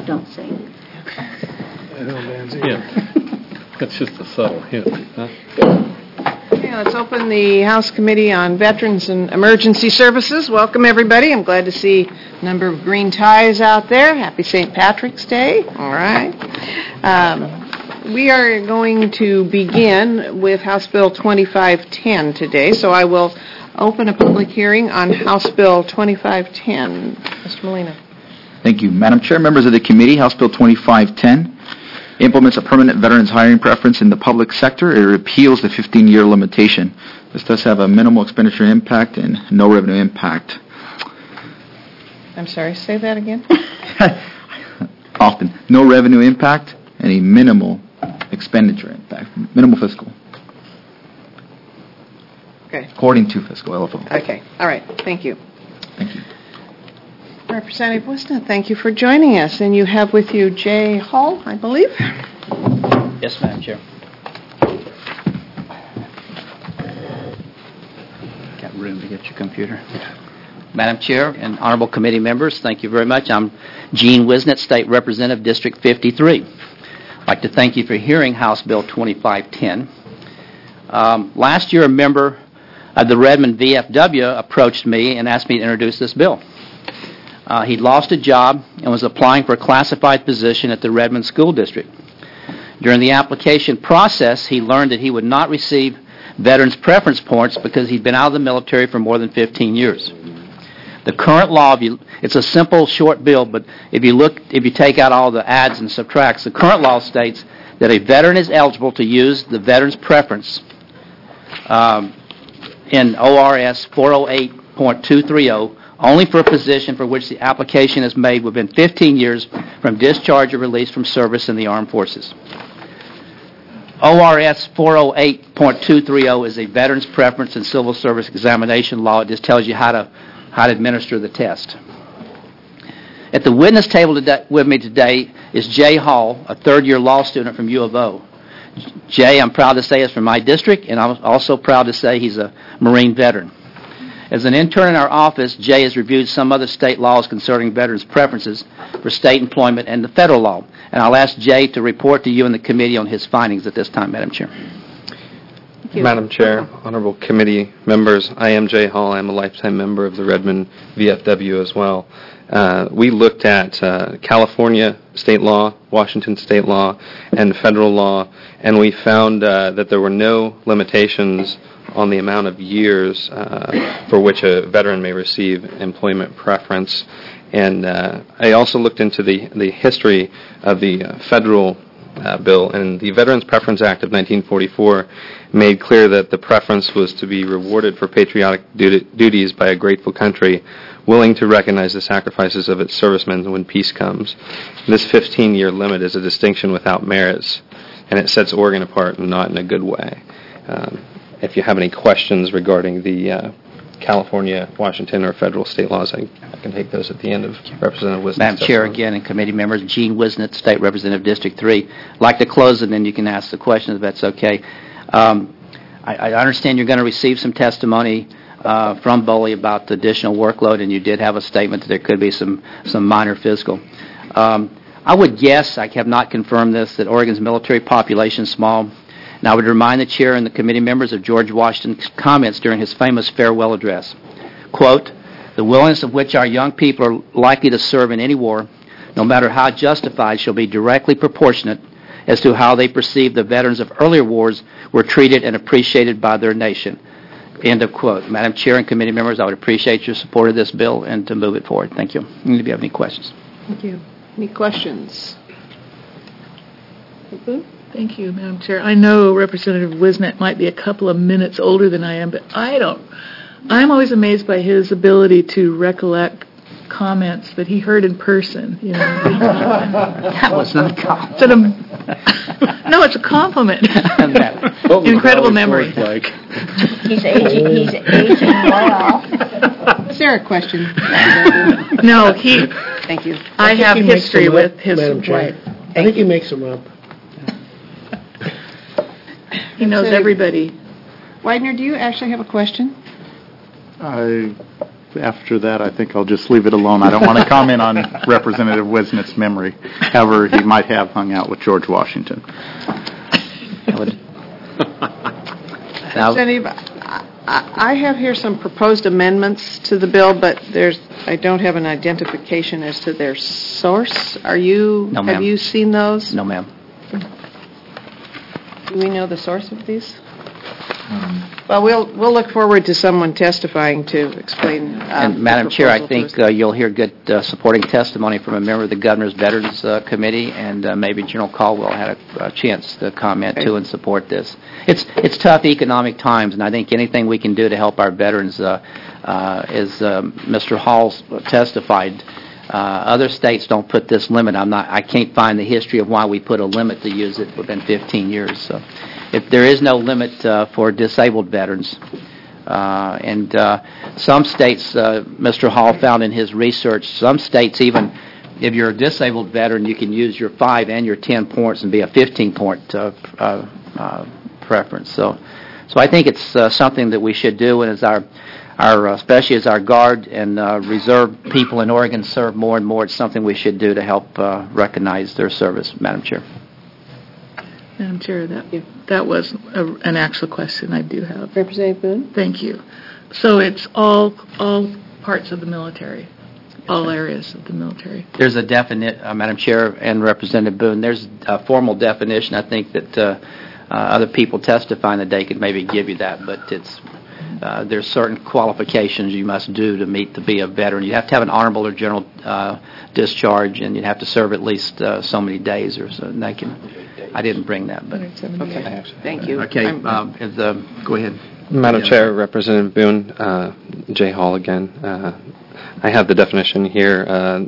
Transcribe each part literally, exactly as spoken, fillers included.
don't sing. Yeah. That's just a subtle hint. Huh? Okay, let's open the House Committee on Veterans and Emergency Services. Welcome, everybody. I'm glad to see a number of green ties out there. Happy Saint Patrick's Day. All right. Um, we are going to begin with House Bill twenty-five ten today, so I will open a public hearing on House Bill twenty-five ten. Mister Molina. Thank you. Madam Chair, members of the committee, House Bill twenty-five ten implements a permanent veterans hiring preference in the public sector. It repeals the fifteen-year limitation. This does have a minimal expenditure impact and no revenue impact. I'm sorry, say that again? Often. No revenue impact and a minimal expenditure impact. Minimal fiscal. Okay. According to fiscal L F O. Okay. All right. Thank you. Thank you. Representative Wisna, thank you for joining us. And you have with you Jay Hall, I believe. Yes, Madam Chair. Got room to get your computer. Madam Chair and honorable committee members, thank you very much. I'm Gene Wisnett, State Representative, District fifty-three. I'd like to thank you for hearing House Bill twenty-five ten. Um, last year, a member of the Redmond V F W approached me and asked me to introduce this bill. Uh, he'd lost a job and was applying for a classified position at the Redmond School District. During the application process, he learned that he would not receive veterans preference points because he'd been out of the military for more than fifteen years. The current law, if you, it's a simple, short bill, but if you look, if you take out all the adds and subtracts, the current law states that a veteran is eligible to use the veterans preference um, in O R S four oh eight point two three oh only for a position for which the application is made within fifteen years from discharge or release from service in the armed forces. O R S four oh eight point two three oh is a veterans preference and civil service examination law. It just tells you how to how to administer the test. At the witness table today, with me today is Jay Hall, a third-year law student from U of O. Jay, I'm proud to say, is from my district, and I'm also proud to say he's a Marine veteran. As an intern in our office, Jay has reviewed some other state laws concerning veterans' preferences for state employment and the federal law. And I'll ask Jay to report to you and the committee on his findings at this time, Madam Chair. Madam Chair, honorable committee members, I am Jay Hall. I'm a lifetime member of the Redmond V F W as well. Uh, we looked at uh, California state law, Washington state law, and federal law, and we found uh, that there were no limitations on the amount of years uh, for which a veteran may receive employment preference. And uh, I also looked into the, the history of the uh, federal uh, bill, and the Veterans Preference Act of nineteen forty-four made clear that the preference was to be rewarded for patriotic duty, duties by a grateful country willing to recognize the sacrifices of its servicemen when peace comes. This fifteen-year limit is a distinction without merits, and it sets Oregon apart and not in a good way. Um, If you have any questions regarding the uh, California, Washington, or federal state laws, I, I can take those at the end of Representative Wisnett's Madam Chair, testimony. again, and committee members, Gene Wisnett, State Representative, District three. I'd like to close, and then you can ask the questions if that's okay. Um, I, I understand you're going to receive some testimony uh, from Boley about the additional workload, and you did have a statement that there could be some, some minor fiscal. Um, I would guess, I have not confirmed this, that Oregon's military population is small. And I would remind the Chair and the committee members of George Washington's comments during his famous farewell address. Quote, "The willingness of which our young people are likely to serve in any war, no matter how justified, shall be directly proportionate as to how they perceive the veterans of earlier wars were treated and appreciated by their nation." End of quote. Madam Chair and committee members, I would appreciate your support of this bill and to move it forward. Thank you. And if you have any questions. Thank you. Any questions? Thank you, Madam Chair. I know Representative Wisnett might be a couple of minutes older than I am, but I don't. I'm always amazed by his ability to recollect comments that he heard in person. You know, That was not a compliment. It's a, no, it's a compliment. Incredible memory. Like? He's aging, he's aging well. Is there a question? No, he. Thank you. I, I have history with up, his Madam Chair. wife. I think he makes them up. He knows everybody. Widener, do you actually have a question? I after that, I think I'll just leave it alone. I don't want to comment on Representative Wisnet's memory. However, he might have hung out with George Washington. I would- Now- Jenny, I I have here some proposed amendments to the bill, but there's, I don't have an identification as to their source. Are you, No, have ma'am. you seen those? No, ma'am. Do we know the source of these? Well, we'll, we'll look forward to someone testifying to explain. uh, And the Madam Chair, I proposal to think us. uh, you'll hear good uh, supporting testimony from a member of the Governor's Veterans uh, Committee, and uh, maybe General Caldwell had a, a chance to comment Okay. too and support this. It's it's tough economic times, and I think anything we can do to help our veterans, uh, uh, as um, Mister Hall testified, uh, other states don't put this limit. I'm not. I can't find the history of why we put a limit to use it within fifteen years. So, if there is no limit uh, for disabled veterans. Uh, and uh, some states, uh, Mister Hall found in his research, some states even, if you're a disabled veteran, you can use your five and your ten points and be a fifteen point uh, uh, uh, preference. So, so I think it's uh, something that we should do, and as our, our uh, especially as our Guard and uh, Reserve people in Oregon serve more and more, it's something we should do to help uh, recognize their service, Madam Chair. Madam Chair, that, that was a, an actual question I do have. Representative Boone? Thank you. So it's all, all parts of the military, all areas of the military. There's a definite, uh, Madam Chair and Representative Boone, there's a formal definition. I think that uh, uh, other people testifying today could maybe give you that, but it's uh, there's certain qualifications you must do to meet to be a veteran. You have to have an honorable or general uh, discharge, and you'd have to serve at least uh, so many days or so. And they can, I didn't bring that, but Okay, thank you. okay. I'm- Um, is, uh, go ahead. Madam Yeah. Chair, Representative Boone, uh, Jay Hall again. Uh, I have the definition here. Uh,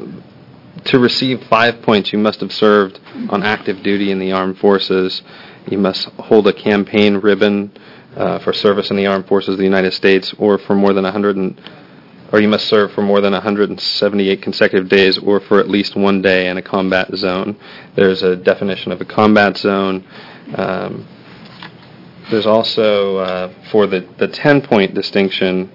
to receive five points, you must have served on active duty in the armed forces. You must hold a campaign ribbon uh, for service in the armed forces of the United States, or for more than one hundred, and, or you must serve for more than one hundred seventy-eight consecutive days, or for at least one day in a combat zone. There's a definition of a combat zone. Um, There's also, uh, for the, the ten-point distinction,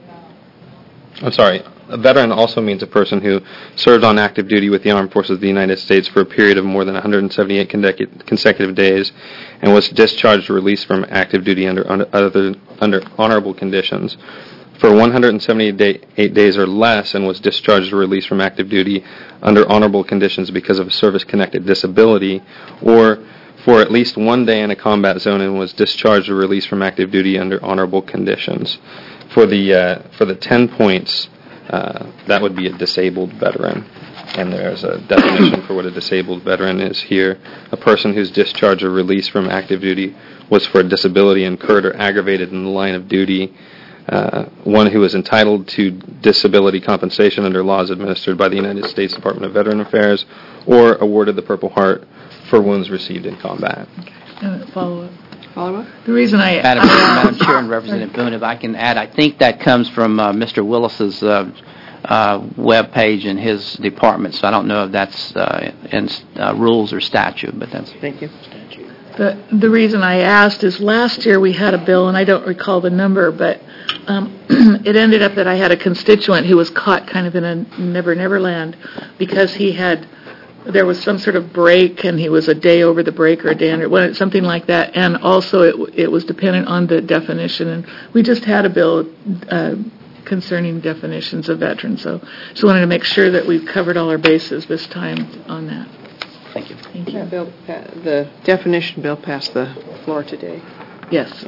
I'm sorry, a veteran also means a person who served on active duty with the Armed Forces of the United States for a period of more than one hundred seventy-eight consecu- consecutive days and was discharged or released from active duty under, under, other, under honorable conditions for one hundred seventy-eight days or less and was discharged or released from active duty under honorable conditions because of a service-connected disability, or for at least one day in a combat zone and was discharged or released from active duty under honorable conditions. For the uh, for the ten points, uh, that would be a disabled veteran. And there's a definition for what a disabled veteran is here. A person whose discharge or release from active duty was for a disability incurred or aggravated in the line of duty. Uh, one who is entitled to disability compensation under laws administered by the United States Department of Veteran Affairs, or awarded the Purple Heart for wounds received in combat. Uh, Follow up. Follow up? The reason I... Madam, I Madam Chair and Representative Boone, if I can add, I think that comes from uh, Mister Willis's uh, uh, web page in his department, so I don't know if that's uh, in uh, rules or statute, but that's... Thank you. The, the reason I asked is last year we had a bill, and I don't recall the number, but um, it ended up that I had a constituent who was caught kind of in a Never Never Land because he had, there was some sort of break, and he was a day over the break or a day under, well, something like that, and also it, it was dependent on the definition, and we just had a bill uh, concerning definitions of veterans, so just wanted to make sure that we've covered all our bases this time on that. Thank you. Thank Yeah, you. bill, pa- the definition bill passed the floor today. Yes.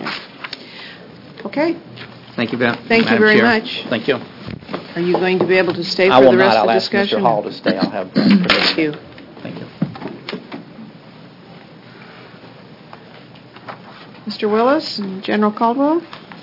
Okay. Thank you, Madam Thank you Madam very Chair. much. Thank you. Are you going to be able to stay I for will the rest not. of I'll the ask Mister discussion? Hall to stay. I'll have... Thank you. Thank you. Mister Willis and General Caldwell?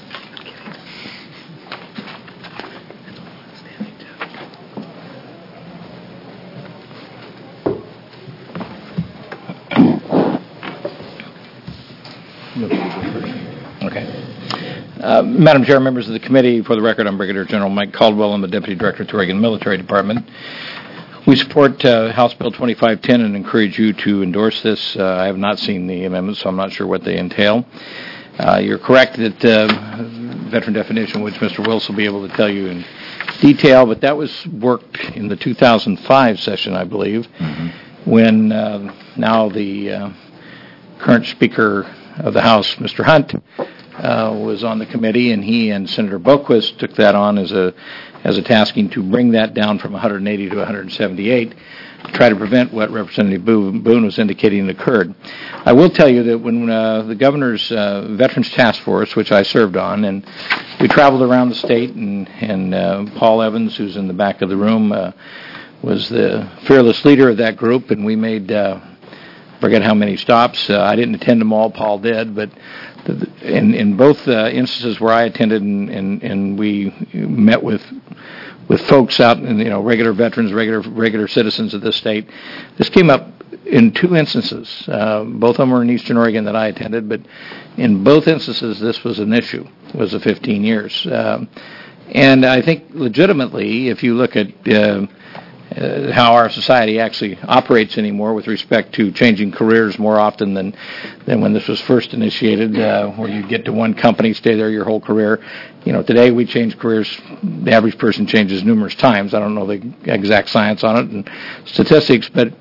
Okay. Uh, Madam Chair, members of the committee, for the record, I'm Brigadier General Mike Caldwell. I'm the Deputy Director at the Oregon Military Department. We support uh, House Bill twenty-five ten and encourage you to endorse this. Uh, I have not seen the amendments, so I'm not sure what they entail. Uh, you're correct that uh, veteran definition, which Mister Wills will be able to tell you in detail, but that was worked in the two thousand five session, I believe, mm-hmm. when uh, now the uh, current Speaker of the House, Mister Hunt, uh, was on the committee, and he and Senator Boquist took that on as a as a tasking to bring that down from one hundred eighty to one hundred seventy-eight, to try to prevent what Representative Boone was indicating occurred. I will tell you that when uh, the governor's uh, Veterans Task Force, which I served on, and we traveled around the state, and, and uh, Paul Evans, who's in the back of the room, uh, was the fearless leader of that group, and we made, uh, I forget how many stops. Uh, I didn't attend them all, Paul did, but the, in, in both uh, instances where I attended and, and, and we met with with folks out, and you know, regular veterans, regular regular citizens of this state, this came up in two instances. Uh, both of them were in Eastern Oregon that I attended, but in both instances, this was an issue. Was the fifteen years, um, and I think legitimately, if you look at uh, uh, how our society actually operates anymore with respect to changing careers more often than than when this was first initiated, uh, where you get to one company, stay there your whole career. You know, today we change careers. The average person changes numerous times. I don't know the exact science on it and statistics, but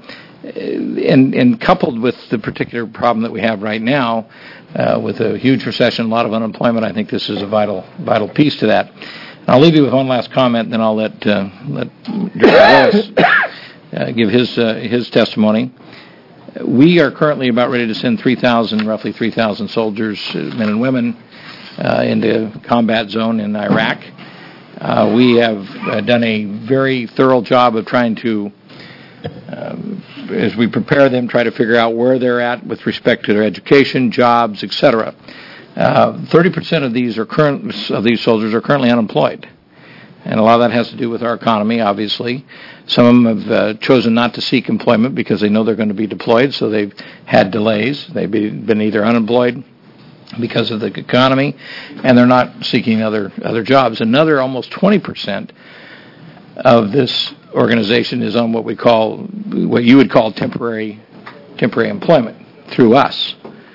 and, and coupled with the particular problem that we have right now, uh, with a huge recession, a lot of unemployment, I think this is a vital vital piece to that. And I'll leave you with one last comment, and then I'll let uh, let Director Willis uh, give his uh, his testimony. We are currently about ready to send three thousand, roughly three thousand soldiers, men and women, uh, into combat zone in Iraq. Uh, we have uh, done a very thorough job of trying to, uh, as we prepare them, try to figure out where they're at with respect to their education, jobs, et cetera. Uh, thirty percent of these are current of these soldiers are currently unemployed, and a lot of that has to do with our economy. Obviously, some of them have uh, chosen not to seek employment because they know they're going to be deployed, so they've had delays. They've been either unemployed because of the economy, and they're not seeking other other jobs. Another almost twenty percent of this organization is on what we call, what you would call temporary temporary employment through us.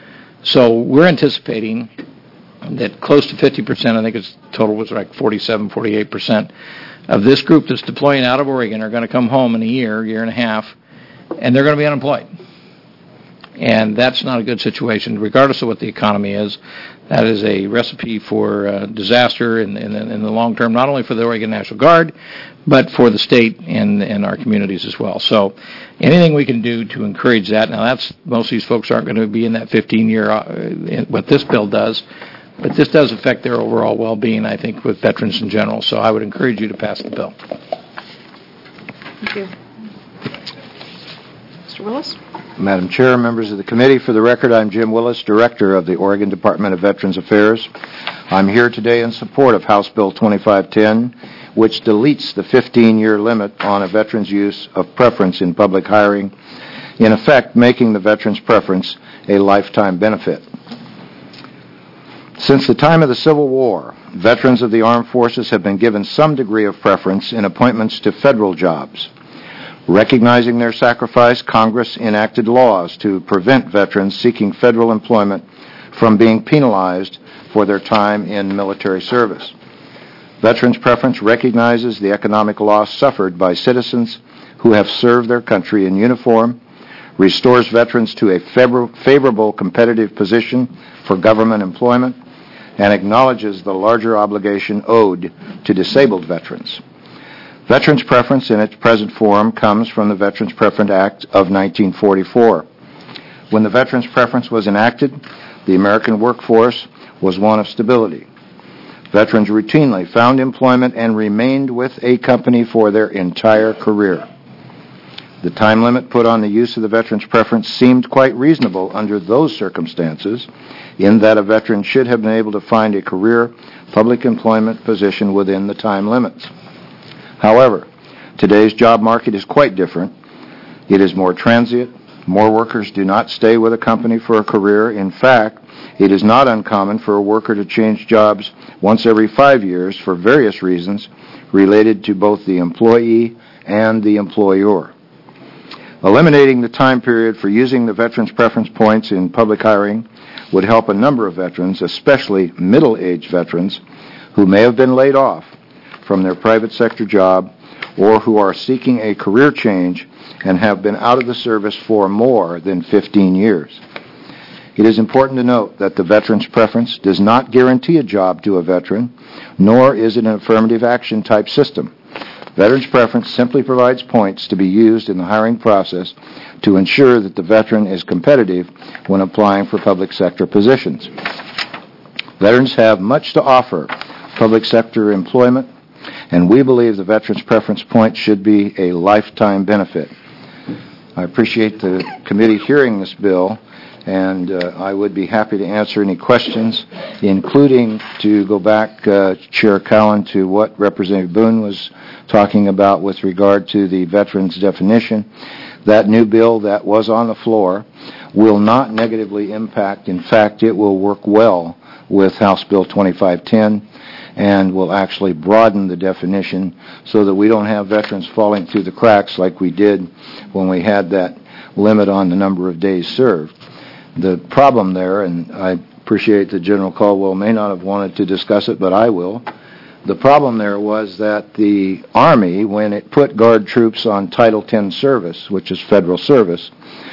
So we're anticipating that close to fifty percent, I think its total was like forty-seven, forty-eight percent of this group that's deploying out of Oregon are going to come home in a year, year and a half, and they're going to be unemployed. And that's not a good situation, regardless of what the economy is. That is a recipe for uh, disaster in, in, in the long term, not only for the Oregon National Guard, but for the state and, and our communities as well. So anything we can do to encourage that. Now, that's most of these folks aren't going to be in that fifteen-year, uh, what this bill does, but this does affect their overall well-being, I think, with veterans in general. So I would encourage you to pass the bill. Thank you. Mister Willis? Madam Chair, members of the committee, for the record, I'm Jim Willis, Director of the Oregon Department of Veterans Affairs. I'm here today in support of House Bill twenty-five ten, which deletes the fifteen-year limit on a veteran's use of preference in public hiring, in effect making the veteran's preference a lifetime benefit. Since the time of the Civil War, veterans of the armed forces have been given some degree of preference in appointments to federal jobs. Recognizing their sacrifice, Congress enacted laws to prevent veterans seeking federal employment from being penalized for their time in military service. Veterans' preference recognizes the economic loss suffered by citizens who have served their country in uniform, restores veterans to a favor- favorable competitive position for government employment, and acknowledges the larger obligation owed to disabled veterans. Veterans' preference in its present form comes from the Veterans Preference Act of nineteen forty-four. When the Veterans Preference was enacted, the American workforce was one of stability. Veterans routinely found employment and remained with a company for their entire career. The time limit put on the use of the Veterans Preference seemed quite reasonable under those circumstances, in that a veteran should have been able to find a career public employment position within the time limits. However, today's job market is quite different. It is more transient. More workers do not stay with a company for a career. In fact, it is not uncommon for a worker to change jobs once every five years for various reasons related to both the employee and the employer. Eliminating the time period for using the veterans' preference points in public hiring would help a number of veterans, especially middle-aged veterans, who may have been laid off, from their private sector job or who are seeking a career change and have been out of the service for more than fifteen years. It is important to note that the veteran's preference does not guarantee a job to a veteran, nor is it an affirmative action type system. Veteran's preference simply provides points to be used in the hiring process to ensure that the veteran is competitive when applying for public sector positions. Veterans have much to offer public sector employment, and we believe the veteran's preference point should be a lifetime benefit. I appreciate the committee hearing this bill, and uh, I would be happy to answer any questions, including to go back, uh, Chair Cowan, to what Representative Boone was talking about with regard to the veteran's definition. That new bill that was on the floor will not negatively impact. In fact, it will work well with House Bill twenty-five ten and will actually broaden the definition so that we don't have veterans falling through the cracks like we did when we had that limit on the number of days served. The problem there, and I appreciate that General Caldwell may not have wanted to discuss it, but I will. The problem there was that the Army, when it put Guard troops on Title ten service, which is federal service,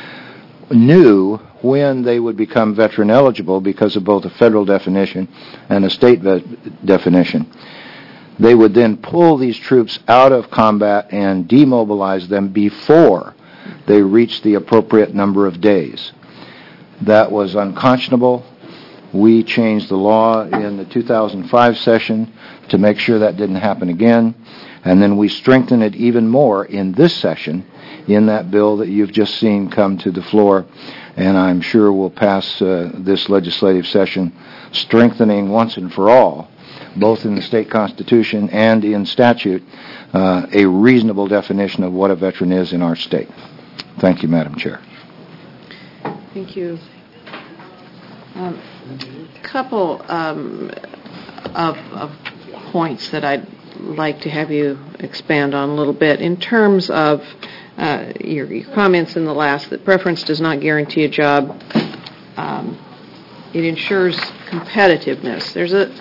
knew when they would become veteran eligible because of both a federal definition and a state ve- definition. They would then pull these troops out of combat and demobilize them before they reached the appropriate number of days. That was unconscionable. We changed the law in the two thousand five session to make sure that didn't happen again, and then we strengthened it even more in this session in that bill that you've just seen come to the floor, and I'm sure will pass uh, this legislative session, strengthening once and for all, both in the state constitution and in statute, uh, a reasonable definition of what a veteran is in our state. Thank you, Madam Chair. Thank you. A um, couple um, of, of points that I'd like to have you expand on a little bit in terms of uh, your, your comments in the last that preference does not guarantee a job. Um, it ensures competitiveness. There's a,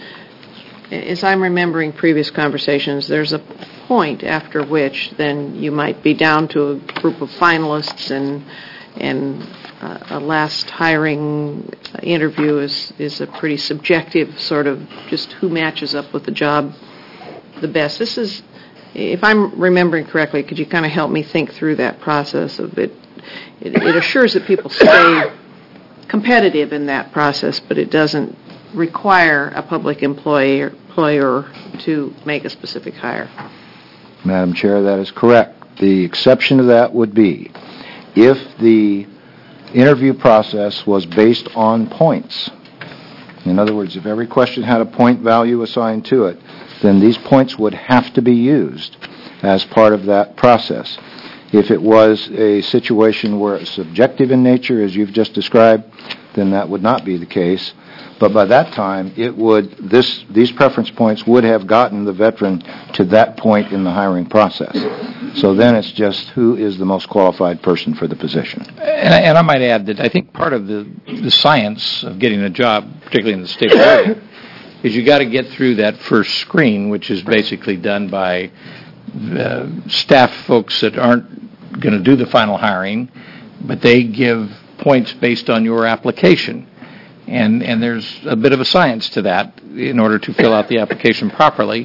as I'm remembering previous conversations, there's a point after which then you might be down to a group of finalists and and uh, a last hiring interview is, is a pretty subjective sort of just who matches up with the job the best. This is, if I'm remembering correctly, could you kind of help me think through that process of it? It, it assures that people stay competitive in that process, but it doesn't require a public employee or employer to make a specific hire. Madam Chair, that is correct. The exception to that would be if the interview process was based on points. In other words, if every question had a point value assigned to it, then these points would have to be used as part of that process. If it was a situation where it's subjective in nature, as you've just described, then that would not be the case. But by that time, it would this these preference points would have gotten the veteran to that point in the hiring process. So then it's just who is the most qualified person for the position. And I, and I might add that I think part of the, the science of getting a job, particularly in the state of Oregon, is you got to get through that first screen, which is basically done by uh, staff folks that aren't going to do the final hiring, but they give points based on your application. And and there's a bit of a science to that in order to fill out the application properly.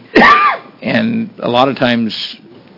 And a lot of times,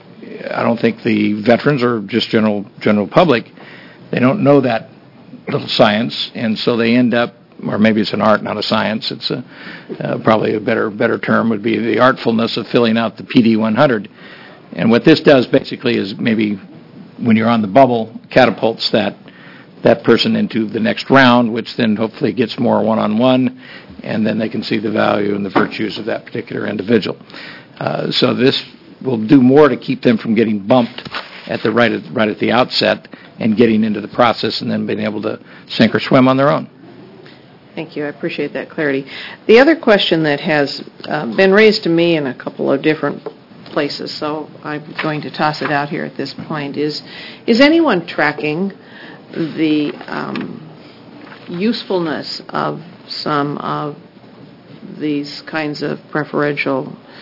I don't think the veterans or just general general public, they don't know that little science, and so they end up, or maybe it's an art, not a science. It's a uh, probably a better better term would be the artfulness of filling out the P D one hundred. And what this does basically is maybe when you're on the bubble, catapults that that person into the next round, which then hopefully gets more one-on-one, and then they can see the value and the virtues of that particular individual. Uh, so this will do more to keep them from getting bumped at the right at, right at the outset and getting into the process and then being able to sink or swim on their own. Thank you. I appreciate that clarity. The other question that has uh, been raised to me in a couple of different places, so I'm going to toss it out here at this point, is, is anyone tracking the um, usefulness of some of these kinds of preferential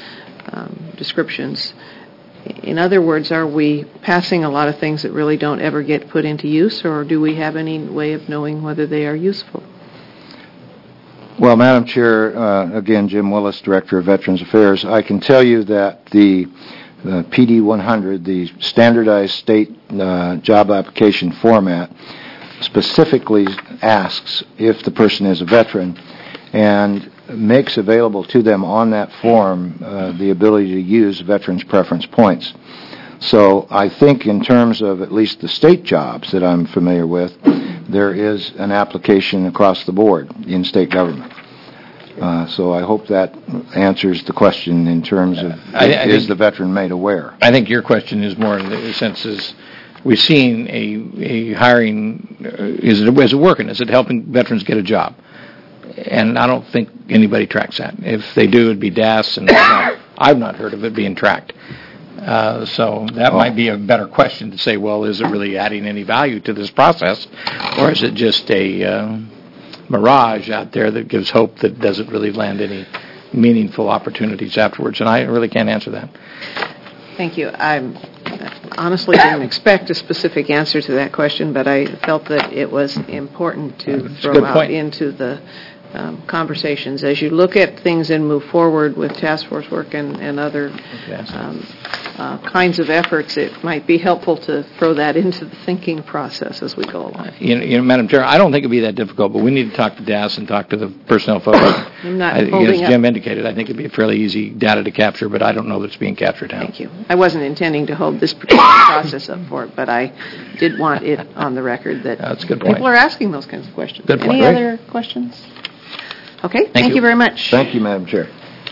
um, descriptions. In other words, are we passing a lot of things that really don't ever get put into use, or do we have any way of knowing whether they are useful? Well, Madam Chair, uh, again, Jim Willis, Director of Veterans Affairs, I can tell you that the uh, P D one hundred, the standardized state uh, job application format, specifically asks if the person is a veteran and makes available to them on that form uh, the ability to use veterans preference points. So I think in terms of at least the state jobs that I'm familiar with, there is an application across the board in state government. Uh, so I hope that answers the question in terms of I, I is think, the veteran made aware? I think your question is more in the sense is we've seen a, a hiring, uh, is, it, is it working? Is it helping veterans get a job? And I don't think anybody tracks that. If they do, it'd be D A S, and I've not, I've not heard of it being tracked. Uh, so that might be a better question to say, well, is it really adding any value to this process, or is it just a uh, mirage out there that gives hope that doesn't really land any meaningful opportunities afterwards? And I really can't answer that. Thank you. I honestly didn't expect a specific answer to that question, but I felt that it was important to That's throw a good out point. into the um, conversations. As you look at things and move forward with task force work and, and other um, uh, kinds of efforts, it might be helpful to throw that into the thinking process as we go along. You know, you know, Madam Chair, I don't think it'd be that difficult, but we need to talk to D A S and talk to the personnel folks. I'm not I, holding as Jim up. indicated, I think it'd be a fairly easy data to capture, but I don't know that it's being captured now. Thank you. I wasn't intending to hold this particular process up for it, but I did want it on the record that That's a good point. people are asking those kinds of questions. Good point. Any Great. other questions? Okay, thank, Thank you. you. very much. Thank you, Madam Chair.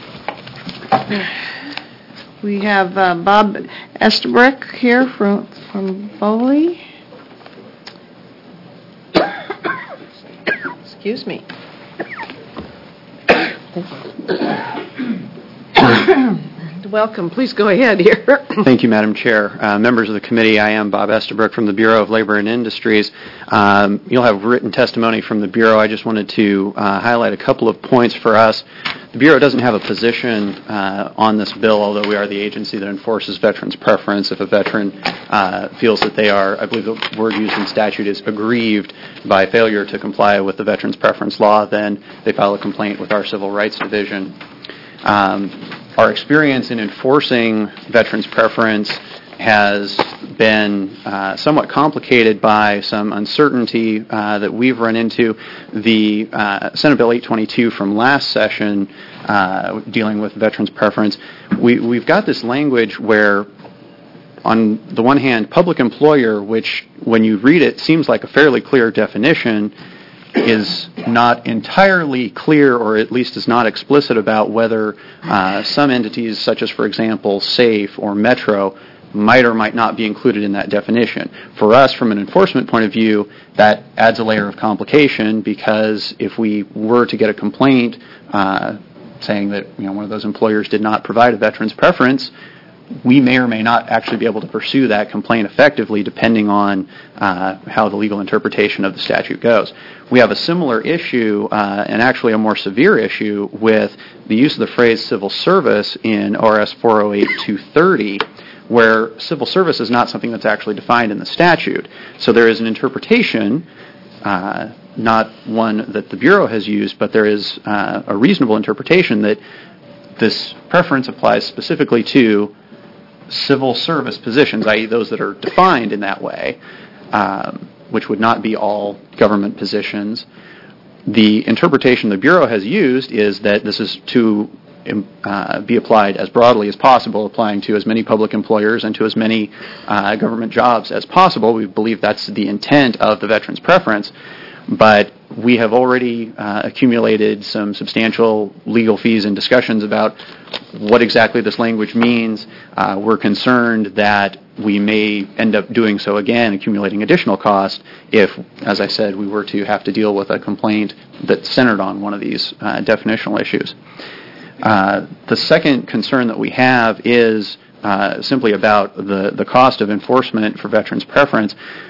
We have uh, Bob Estabrook here from from Foley. Excuse me. Welcome. Please go ahead here. Thank you, Madam Chair. Uh, members of the committee, I am Bob Estabrook from the Bureau of Labor and Industries. Um, you'll have written testimony from the Bureau. I just wanted to uh, highlight a couple of points for us. The Bureau doesn't have a position uh, on this bill, although we are the agency that enforces veterans' preference. If a veteran uh, feels that they are, I believe the word used in statute is aggrieved by failure to comply with the veterans' preference law, then they file a complaint with our Civil Rights Division. Um, Our experience in enforcing veterans' preference has been uh, somewhat complicated by some uncertainty uh, that we've run into. The uh, Senate Bill eight twenty-two from last session uh, dealing with veterans' preference, we, we've got this language where on the one hand, public employer, which when you read it seems like a fairly clear definition, is not entirely clear, or at least is not explicit about whether uh, some entities, such as, for example, SAFE or Metro, might or might not be included in that definition. For us, from an enforcement point of view, that adds a layer of complication, because if we were to get a complaint uh, saying that you know one of those employers did not provide a veteran's preference, we may or may not actually be able to pursue that complaint effectively, depending on uh, how the legal interpretation of the statute goes. We have a similar issue, uh, and actually a more severe issue, with the use of the phrase civil service in R S four oh eight two thirty, where civil service is not something that's actually defined in the statute. So there is an interpretation, uh, not one that the Bureau has used, but there is uh, a reasonable interpretation that this preference applies specifically to civil service positions, that is those that are defined in that way, um, which would not be all government positions. The interpretation the Bureau has used is that this is to uh, be applied as broadly as possible, applying to as many public employers and to as many uh, government jobs as possible. We believe that's the intent of the veterans' preference, but we have already uh, accumulated some substantial legal fees and discussions about what exactly this language means. Uh, we're concerned that we may end up doing so again, accumulating additional cost, if, as I said, we were to have to deal with a complaint that's centered on one of these uh, definitional issues. Uh, the second concern that we have is uh, simply about the, the cost of enforcement for veterans' preference.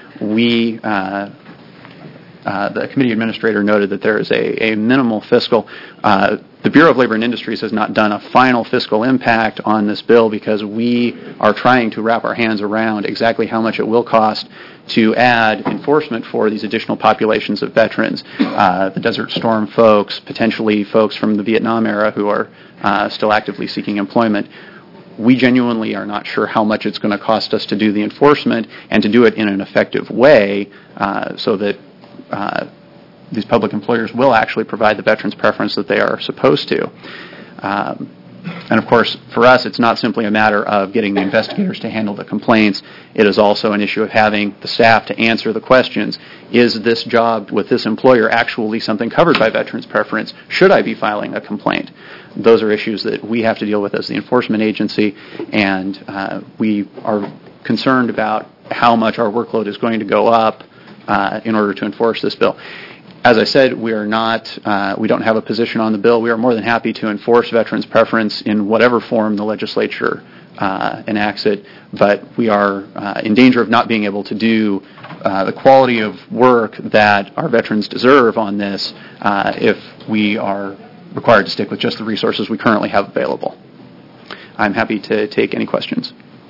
We uh, Uh, the committee administrator noted that there is a, a minimal fiscal uh, the Bureau of Labor and Industries has not done a final fiscal impact on this bill because we are trying to wrap our hands around exactly how much it will cost to add enforcement for these additional populations of veterans, uh, the Desert Storm folks, potentially folks from the Vietnam era who are uh, still actively seeking employment. We genuinely are not sure how much it's going to cost us to do the enforcement and to do it in an effective way uh, so that uh, these public employers will actually provide the veterans preference that they are supposed to. Um, And of course, for us, it's not simply a matter of getting the investigators to handle the complaints. It is also an issue of having the staff to answer the questions. Is this job with this employer actually something covered by veterans preference? Should I be filing a complaint? Those are issues that we have to deal with as the enforcement agency, and uh, we are concerned about how much our workload is going to go up uh, in order to enforce this bill. As I said, we are not, uh, we don't have a position on the bill. We are more than happy to enforce veterans preference in whatever form the legislature uh, enacts it, but we are uh, in danger of not being able to do uh, the quality of work that our veterans deserve on this uh, if we are required to stick with just the resources we currently have available. I'm happy to take any questions.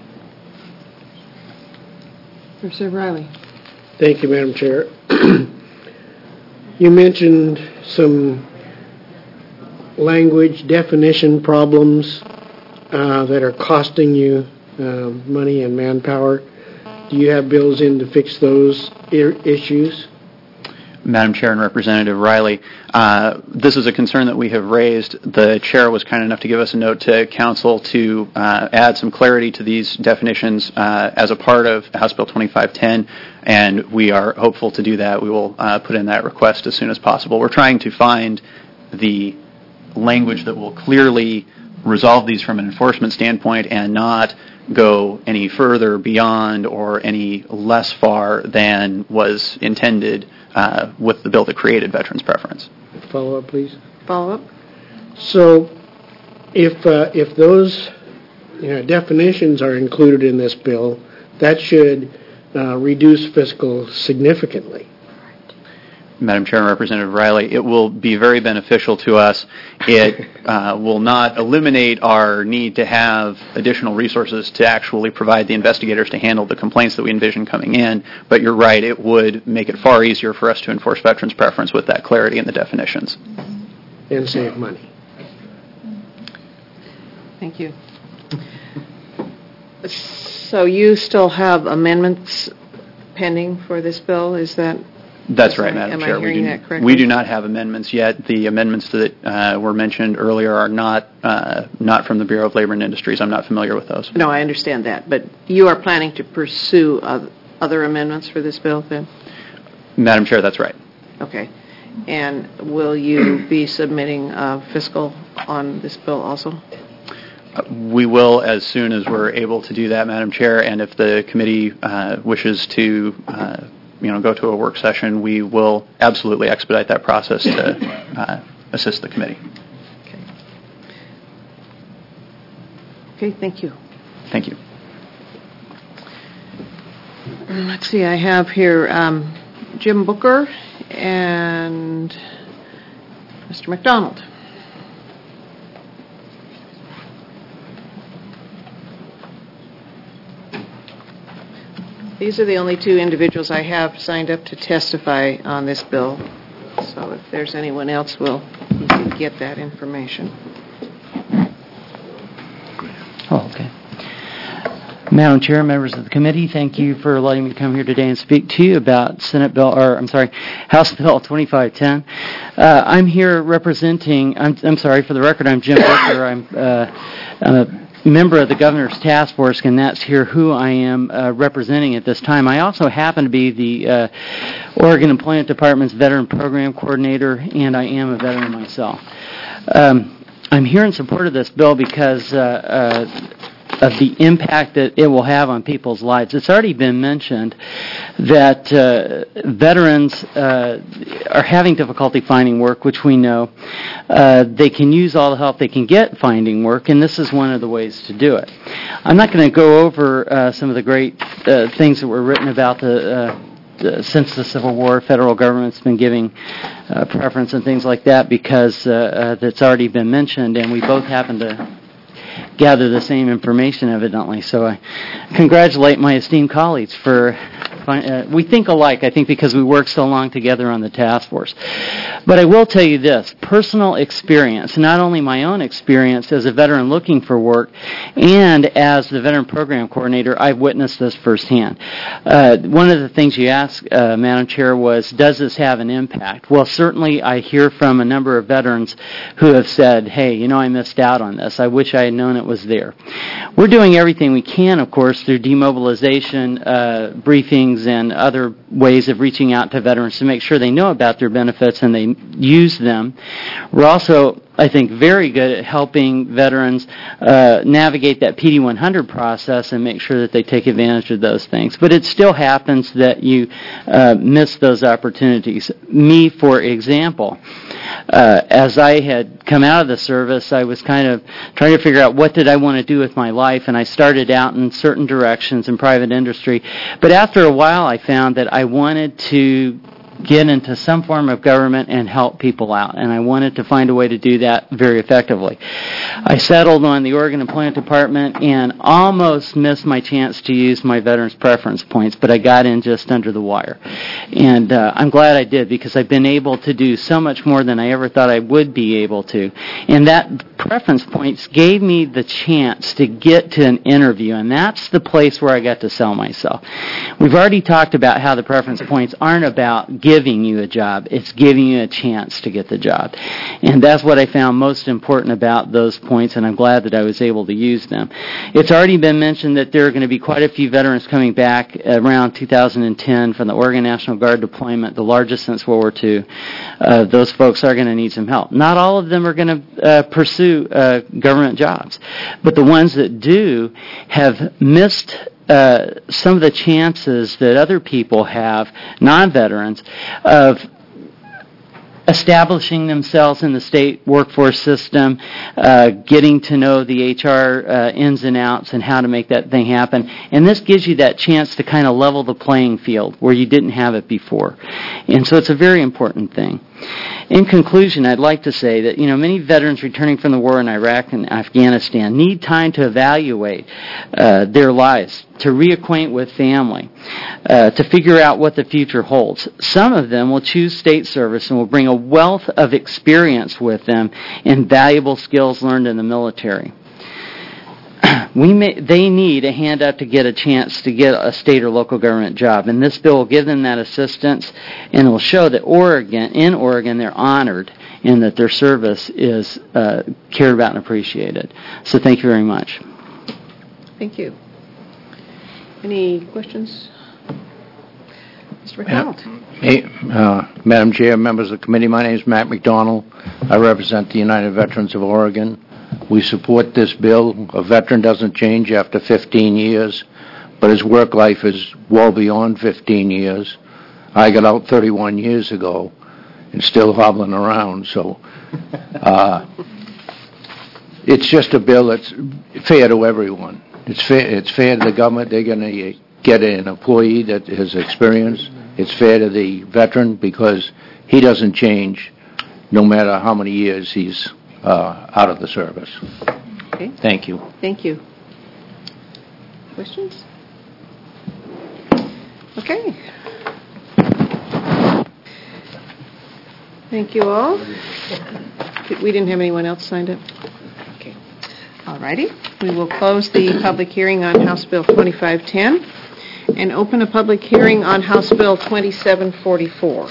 Representative Riley. Thank you, Madam Chair. You mentioned some language definition problems uh, that are costing you uh, money and manpower. Do you have bills in to fix those I- issues? Madam Chair and Representative Riley, uh, this is a concern that we have raised. The Chair was kind enough to give us a note to Council to uh, add some clarity to these definitions uh, as a part of House Bill twenty-five ten, and we are hopeful to do that. We will uh, put in that request as soon as possible. We're trying to find the language that will clearly resolve these from an enforcement standpoint and not go any further beyond or any less far than was intended uh, with the bill that created veterans preference. Follow up, please. Follow up. So, if uh, if those you know, definitions are included in this bill, that should uh, reduce fiscal significantly. Madam Chair and Representative Riley, it will be very beneficial to us. It uh, will not eliminate our need to have additional resources to actually provide the investigators to handle the complaints that we envision coming in, but you're right, it would make it far easier for us to enforce veterans preference with that clarity in the definitions. And save money. Thank you. So you still have amendments pending for this bill, is that? That's right, Sorry, Madam am Chair. I hearing we, do, that correctly? we do not have amendments yet. The amendments that uh, were mentioned earlier are not uh, not from the Bureau of Labor and Industries. I'm not familiar with those. No, I understand that, but you are planning to pursue oth- other amendments for this bill then? Madam Chair, that's right. Okay. And will you be submitting uh, fiscal on this bill also? Uh, we will as soon as we're able to do that, Madam Chair, and if the committee uh, wishes to uh, you know, go to a work session, we will absolutely expedite that process to uh, assist the committee. Okay. Okay, thank you. Thank you. Let's see, I have here um, Jim Booker and Mister McDonald. These are the only two individuals I have signed up to testify on this bill. So if there's anyone else, we'll you can get that information. Oh, okay. Madam Chair, members of the committee, thank you for letting me come here today and speak to you about Senate Bill, or I'm sorry, House Bill twenty-five ten. Uh, I'm here representing, I'm, I'm sorry, for the record, I'm Jim Booker. I'm uh, uh, member of the Governor's Task Force, and that's here who I am uh, representing at this time. I also happen to be the uh, Oregon Employment Department's Veteran Program Coordinator, and I am a veteran myself. Um, I'm here in support of this bill because uh, uh, of the impact that it will have on people's lives. It's already been mentioned that uh, veterans uh, are having difficulty finding work, which we know. Uh, they can use all the help they can get finding work, and this is one of the ways to do it. I'm not going to go over uh, some of the great uh, things that were written about the uh, uh, since the Civil War, federal government's been giving uh, preference and things like that because uh, uh, that's already been mentioned, and we both happen to gather the same information, evidently. So I congratulate my esteemed colleagues for. Uh, we think alike, I think, because we work so long together on the task force. But I will tell you this, personal experience, not only my own experience as a veteran looking for work, and as the Veteran Program Coordinator, I've witnessed this firsthand. Uh, one of the things you asked, uh, Madam Chair, was, does this have an impact? Well, certainly I hear from a number of veterans who have said, hey, you know, I missed out on this. I wish I had known it was there. We're doing everything we can, of course, through demobilization, uh, briefings, and other ways of reaching out to veterans to make sure they know about their benefits and they use them. We're also, I think, very good at helping veterans uh, navigate that P D one hundred process and make sure that they take advantage of those things. But it still happens that you uh, miss those opportunities. Me, for example, uh, as I had come out of the service, I was kind of trying to figure out what did I want to do with my life, and I started out in certain directions in private industry. But after a while, I found that I wanted to get into some form of government and help people out, and I wanted to find a way to do that very effectively. I settled on the Oregon Employment Department and almost missed my chance to use my veterans preference points, but I got in just under the wire. And uh, I'm glad I did, because I've been able to do so much more than I ever thought I would be able to. And that preference points gave me the chance to get to an interview, and that's the place where I got to sell myself. We've already talked about how the preference points aren't about giving you a job, it's giving you a chance to get the job. And that's what I found most important about those points, and I'm glad that I was able to use them. It's already been mentioned that there are going to be quite a few veterans coming back around two thousand ten from the Oregon National Guard deployment, the largest since World War Two. Uh, those folks are going to need some help. Not all of them are going to uh, pursue uh, government jobs, but the ones that do have missed Uh, some of the chances that other people have, non-veterans, of establishing themselves in the state workforce system, uh, getting to know the H R uh, ins and outs and how to make that thing happen. And this gives you that chance to kind of level the playing field where you didn't have it before. And so it's a very important thing. In conclusion, I'd like to say that, you know, many veterans returning from the war in Iraq and Afghanistan need time to evaluate uh, their lives, to reacquaint with family, uh, to figure out what the future holds. Some of them will choose state service and will bring a wealth of experience with them and valuable skills learned in the military. We may, they need a hand up to get a chance to get a state or local government job, and this bill will give them that assistance, and it will show that Oregon, in Oregon, they're honored and that their service is uh, cared about and appreciated. So thank you very much. Thank you. Any questions? Mister McDonald. Hey, uh, Madam Chair, members of the committee, my name is Matt McDonald. I represent the United Veterans of Oregon. We support this bill. A veteran doesn't change after fifteen years, but his work life is well beyond fifteen years. I got out thirty-one years ago and still hobbling around, so uh, it's just a bill that's fair to everyone. It's fair, it's fair to the government. They're going to get an employee that has experience. It's fair to the veteran because he doesn't change no matter how many years he's uh, out of the service. Okay. Thank you. Thank you. Questions? Okay. Thank you all. We didn't have anyone else signed up? Okay. All righty. We will close the public hearing on House Bill twenty-five ten and open a public hearing on House Bill twenty-seven forty-four.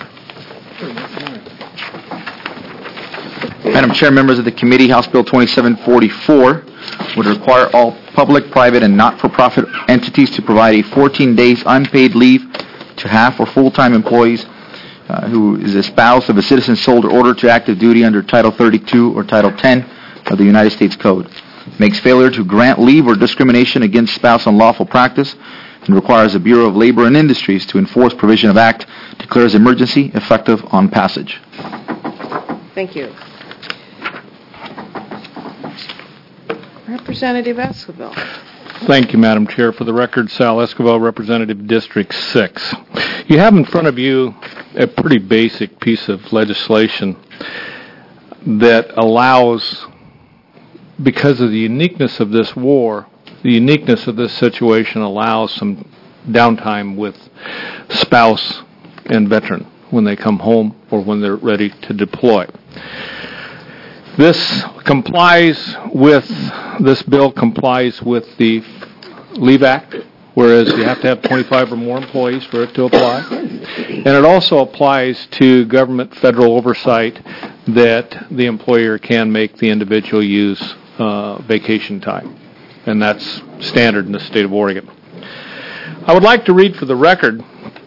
Madam Chair, members of the committee, House Bill twenty-seven forty-four would require all public, private, and not-for-profit entities to provide a fourteen days unpaid leave to half or full-time employees uh, who is a spouse of a citizen sold or ordered to active duty under Title thirty-two or Title ten of the United States Code. Makes failure to grant leave or discrimination against spouse unlawful practice and requires the Bureau of Labor and Industries to enforce provision of Act, declares emergency, effective on passage. Thank you. Representative Esquivel. Thank you, Madam Chair. For the record, Sal Escobar, Representative District six. You have in front of you a pretty basic piece of legislation that allows, because of the uniqueness of this war, the uniqueness of this situation allows some downtime with spouse and veteran when they come home or when they're ready to deploy. This complies with, this bill complies with the Leave Act, whereas you have to have twenty-five or more employees for it to apply. And it also applies to government federal oversight that the employer can make the individual use uh, vacation time. And that's standard in the state of Oregon. I would like to read for the record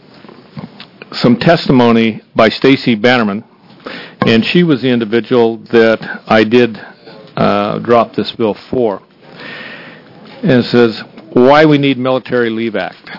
some testimony by Stacy Bannerman, and she was the individual that I did uh, drop this bill for. And it says, why we need Military Leave Act.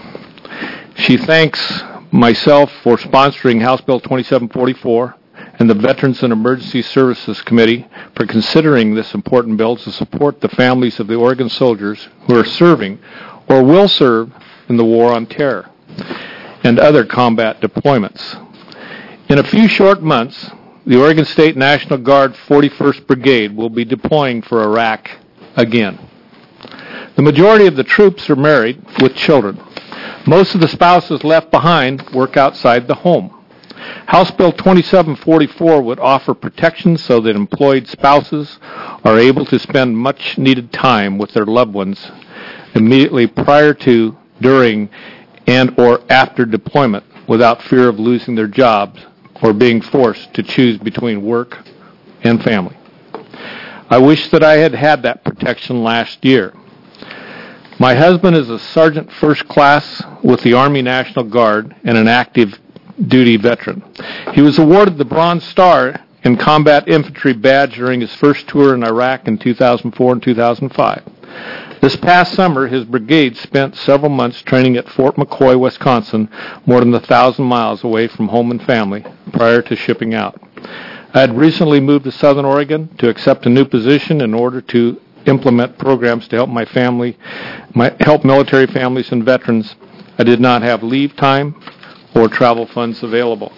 She thanks myself for sponsoring House Bill twenty-seven forty-four and the Veterans and Emergency Services Committee for considering this important bill to support the families of the Oregon soldiers who are serving or will serve in the War on Terror and other combat deployments. In a few short months, the Oregon State National Guard forty-first Brigade will be deploying for Iraq again. The majority of the troops are married with children. Most of the spouses left behind work outside the home. House Bill twenty-seven forty-four would offer protection so that employed spouses are able to spend much needed time with their loved ones immediately prior to, during, and or after deployment without fear of losing their jobs or being forced to choose between work and family. I wish that I had had that protection last year. My husband is a Sergeant First Class with the Army National Guard and an active duty veteran. He was awarded the Bronze Star and Combat Infantry Badge during his first tour in Iraq in two thousand four and two thousand five. This past summer, his brigade spent several months training at Fort McCoy, Wisconsin, more than a thousand miles away from home and family, prior to shipping out. I had recently moved to Southern Oregon to accept a new position in order to implement programs to help my family, my, help military families and veterans. I did not have leave time or travel funds available.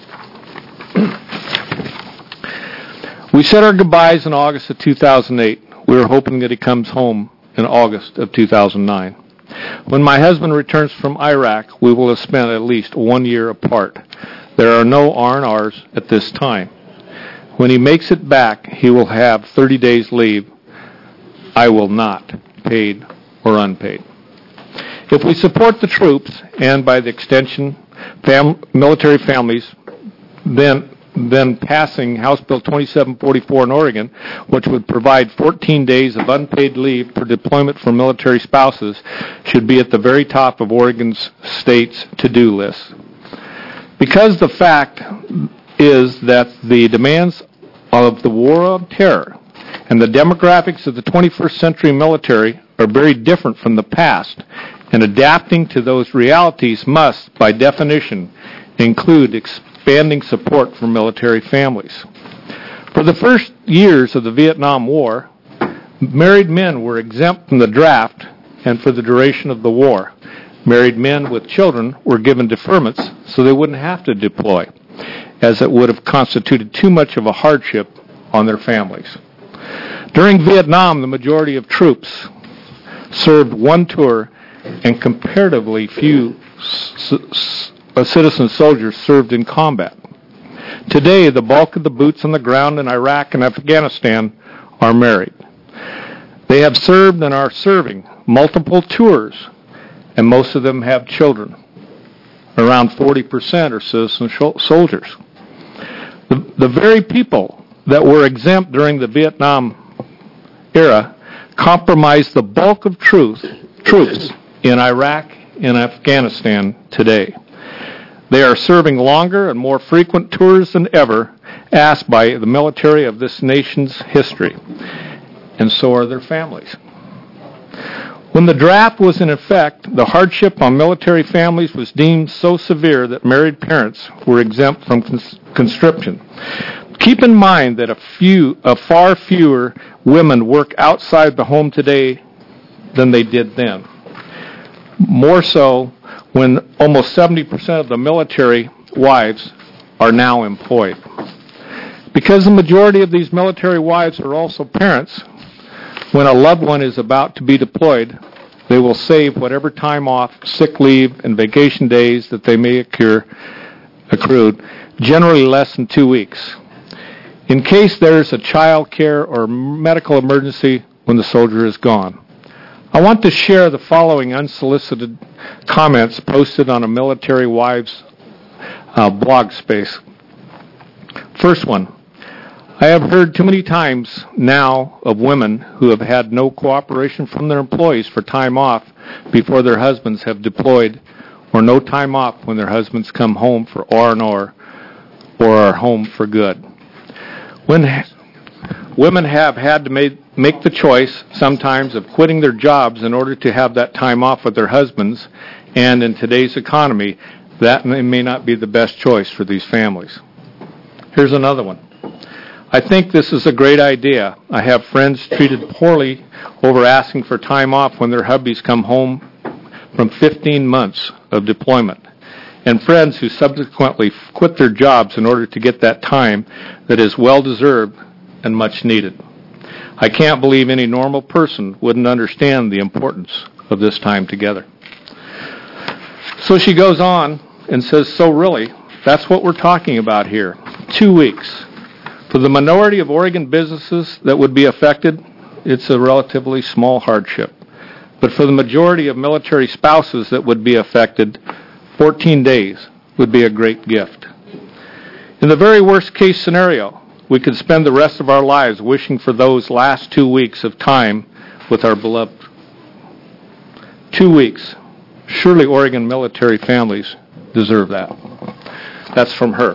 We said our goodbyes in August of two thousand eight. We were hoping that he comes home in August of two thousand nine. When my husband returns from Iraq, we will have spent at least one year apart. There are no R and Rs at this time. When he makes it back, he will have thirty days leave. I will not, paid or unpaid. If we support the troops, and by the extension, fam- military families, then then passing House Bill twenty-seven forty-four in Oregon, which would provide fourteen days of unpaid leave for deployment for military spouses, should be at the very top of Oregon's state's to-do list. Because the fact is that the demands of the War on Terror and the demographics of the twenty-first century military are very different from the past, and adapting to those realities must, by definition, include expanding support for military families. For the first years of the Vietnam War, married men were exempt from the draft and for the duration of the war. Married men with children were given deferments so they wouldn't have to deploy, as it would have constituted too much of a hardship on their families. During Vietnam, the majority of troops served one tour, and comparatively few c- c- citizen soldiers served in combat. Today, the bulk of the boots on the ground in Iraq and Afghanistan are married. They have served and are serving multiple tours, and most of them have children. Around forty percent are citizen sh- soldiers. The, the very people that were exempt during the Vietnam era compromise the bulk of truth, troops in Iraq and Afghanistan today. They are serving longer and more frequent tours than ever asked by the military of this nation's history, and so are their families. When the draft was in effect, the hardship on military families was deemed so severe that married parents were exempt from cons- conscription. Keep in mind that a few, a far fewer women work outside the home today than they did then. More so when almost seventy percent of the military wives are now employed. Because the majority of these military wives are also parents, when a loved one is about to be deployed, they will save whatever time off, sick leave, and vacation days that they may occur, accrued, generally less than two weeks, in case there's a child care or medical emergency when the soldier is gone. I want to share the following unsolicited comments posted on a military wives uh, blog space. First one. I have heard too many times now of women who have had no cooperation from their employees for time off before their husbands have deployed, or no time off when their husbands come home for R and R or are home for good. When women have had to make, make the choice sometimes of quitting their jobs in order to have that time off with their husbands, and in today's economy, that may not be the best choice for these families. Here's another one. I think this is a great idea. I have friends treated poorly over asking for time off when their hubbies come home from fifteen months of deployment, and friends who subsequently quit their jobs in order to get that time that is well-deserved and much needed. I can't believe any normal person wouldn't understand the importance of this time together. So she goes on and says, so really, that's what we're talking about here. Two weeks. For the minority of Oregon businesses that would be affected, it's a relatively small hardship. But for the majority of military spouses that would be affected, fourteen days would be a great gift. In the very worst case scenario, we could spend the rest of our lives wishing for those last two weeks of time with our beloved. Two weeks. Surely Oregon military families deserve that. That's from her.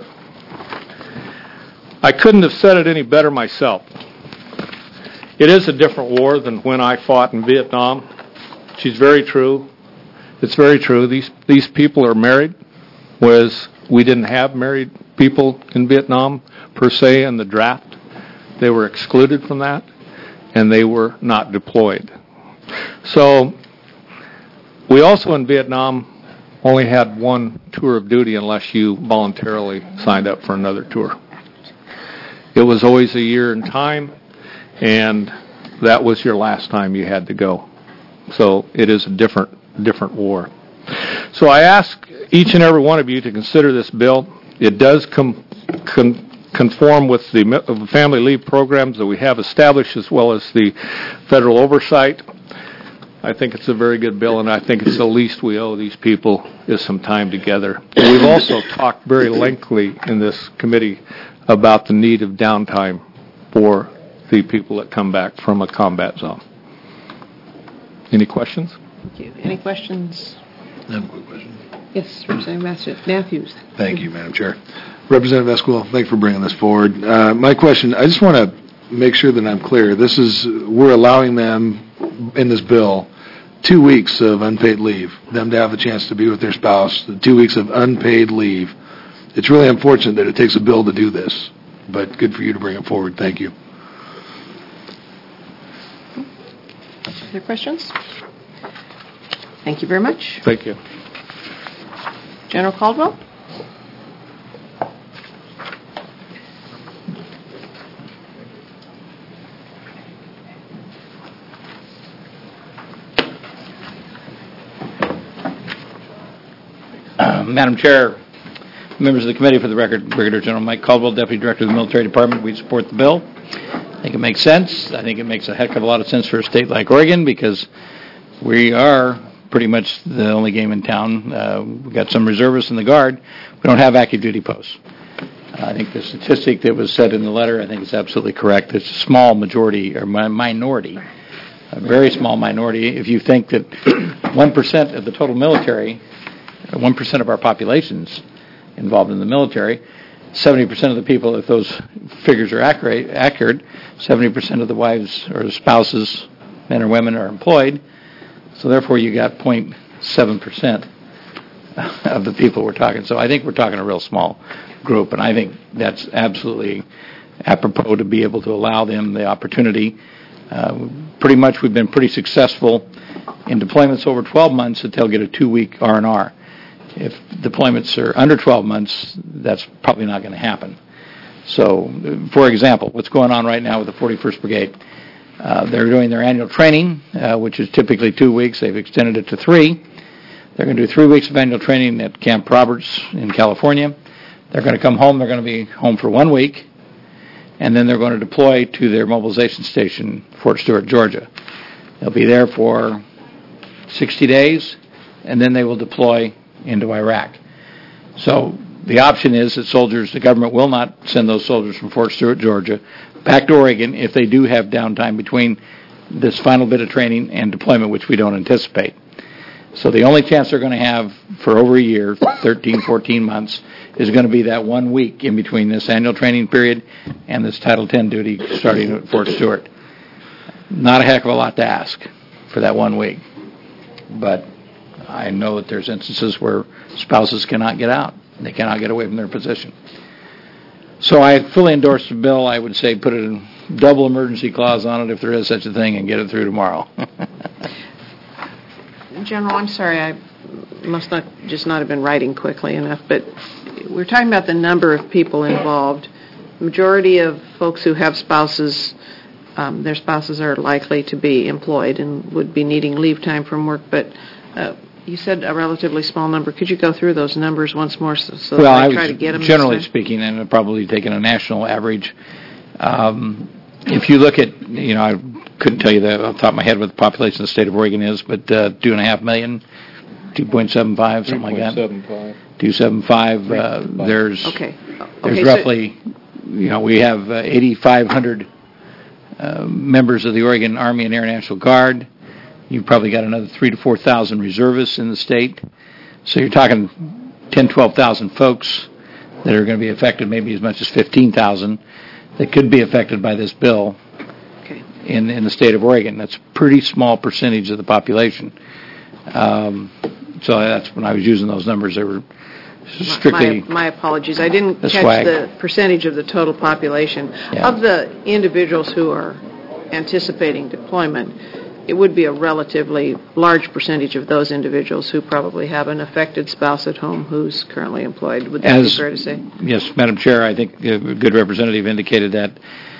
I couldn't have said it any better myself. It is a different war than when I fought in Vietnam. She's very true. It's very true. These these people are married, whereas we didn't have married people in Vietnam per se in the draft. They were excluded from that, and they were not deployed. So we also in Vietnam only had one tour of duty unless you voluntarily signed up for another tour. It was always a year in time, and that was your last time you had to go. So it is a different different war. So I ask each and every one of you to consider this bill. It does com- con- conform with the family leave programs that we have established, as well as the federal oversight. I think it's a very good bill, and I think it's the least we owe these people is some time together. And we've also talked very lengthily in this committee about the need of downtime for the people that come back from a combat zone. Any questions? Thank you. Any questions? I have a quick question. Yes, Representative Matthews. Thank you, Madam Chair. Representative Esquivel, thank you for bringing this forward. Uh, my question, I just want to make sure that I'm clear. This is, we're allowing them in this bill two weeks of unpaid leave, them to have the chance to be with their spouse, two weeks of unpaid leave. It's really unfortunate that it takes a bill to do this, but good for you to bring it forward. Thank you. Other questions? Thank you very much. Thank you. General Caldwell? Uh, Madam Chair, members of the committee, for the record, Brigadier General Mike Caldwell, Deputy Director of the Military Department. We support the bill. I think it makes sense. I think it makes a heck of a lot of sense for a state like Oregon because we are pretty much the only game in town. Uh, we've got some reservists in the Guard. We don't have active duty posts. Uh, I think the statistic that was said in the letter, I think is absolutely correct. It's a small majority or mi- minority, a very small minority. If you think that one percent of the total military, one percent of our population's involved in the military, seventy percent of the people, if those figures are accurate, accurate, seventy percent of the wives or spouses, men or women, are employed. So therefore, you got zero point seven percent of the people we're talking. So I think we're talking a real small group, and I think that's absolutely apropos to be able to allow them the opportunity. Uh, pretty much, we've been pretty successful in deployments over twelve months, that they'll get a two-week R and R. If deployments are under twelve months, that's probably not going to happen. So, for example, what's going on right now with the forty-first Brigade? Uh, they're doing their annual training, uh, which is typically two weeks. They've extended it to three. They're going to do three weeks of annual training at Camp Roberts in California. They're going to come home. They're going to be home for one week. And then they're going to deploy to their mobilization station, Fort Stewart, Georgia. They'll be there for sixty days, and then they will deploy into Iraq. So the option is that soldiers, the government will not send those soldiers from Fort Stewart, Georgia, back to Oregon if they do have downtime between this final bit of training and deployment, which we don't anticipate. So the only chance they're going to have for over a year, thirteen, fourteen months, is going to be that one week in between this annual training period and this Title ten duty starting at Fort Stewart. Not a heck of a lot to ask for that one week. But I know that there's instances where spouses cannot get out. They cannot get away from their position. So I fully endorse the bill. I would say put a double emergency clause on it if there is such a thing and get it through tomorrow. General, I'm sorry, I must not just not have been writing quickly enough, but we're talking about the number of people involved. Majority of folks who have spouses, um, their spouses are likely to be employed and would be needing leave time from work, but uh, you said a relatively small number. Could you go through those numbers once more so, so well, that I, I try to get them? Generally speaking, and I've probably taken a national average, um, if you look at, you know, I couldn't tell you that off the top of my head what the population of the state of Oregon is, but uh, two and a half million, two point seven five, something like that. two point seven five. two point seven five. Uh, there's okay. there's okay, roughly, so you know, we have uh, eighty-five hundred uh, members of the Oregon Army and Air National Guard. You've probably got another three to four thousand reservists in the state. So you're talking ten, twelve thousand folks that are going to be affected, maybe as much as fifteen thousand that could be affected by this bill. In, in the state of Oregon. That's a pretty small percentage of the population. Um, so that's when I was using those numbers. They were strictly... My, my apologies. I didn't the catch swag. the percentage of the total population. Yeah. Of the individuals who are anticipating deployment, it would be a relatively large percentage of those individuals who probably have an affected spouse at home who's currently employed. Would that As, be fair to say? Yes, Madam Chair, I think a good representative indicated that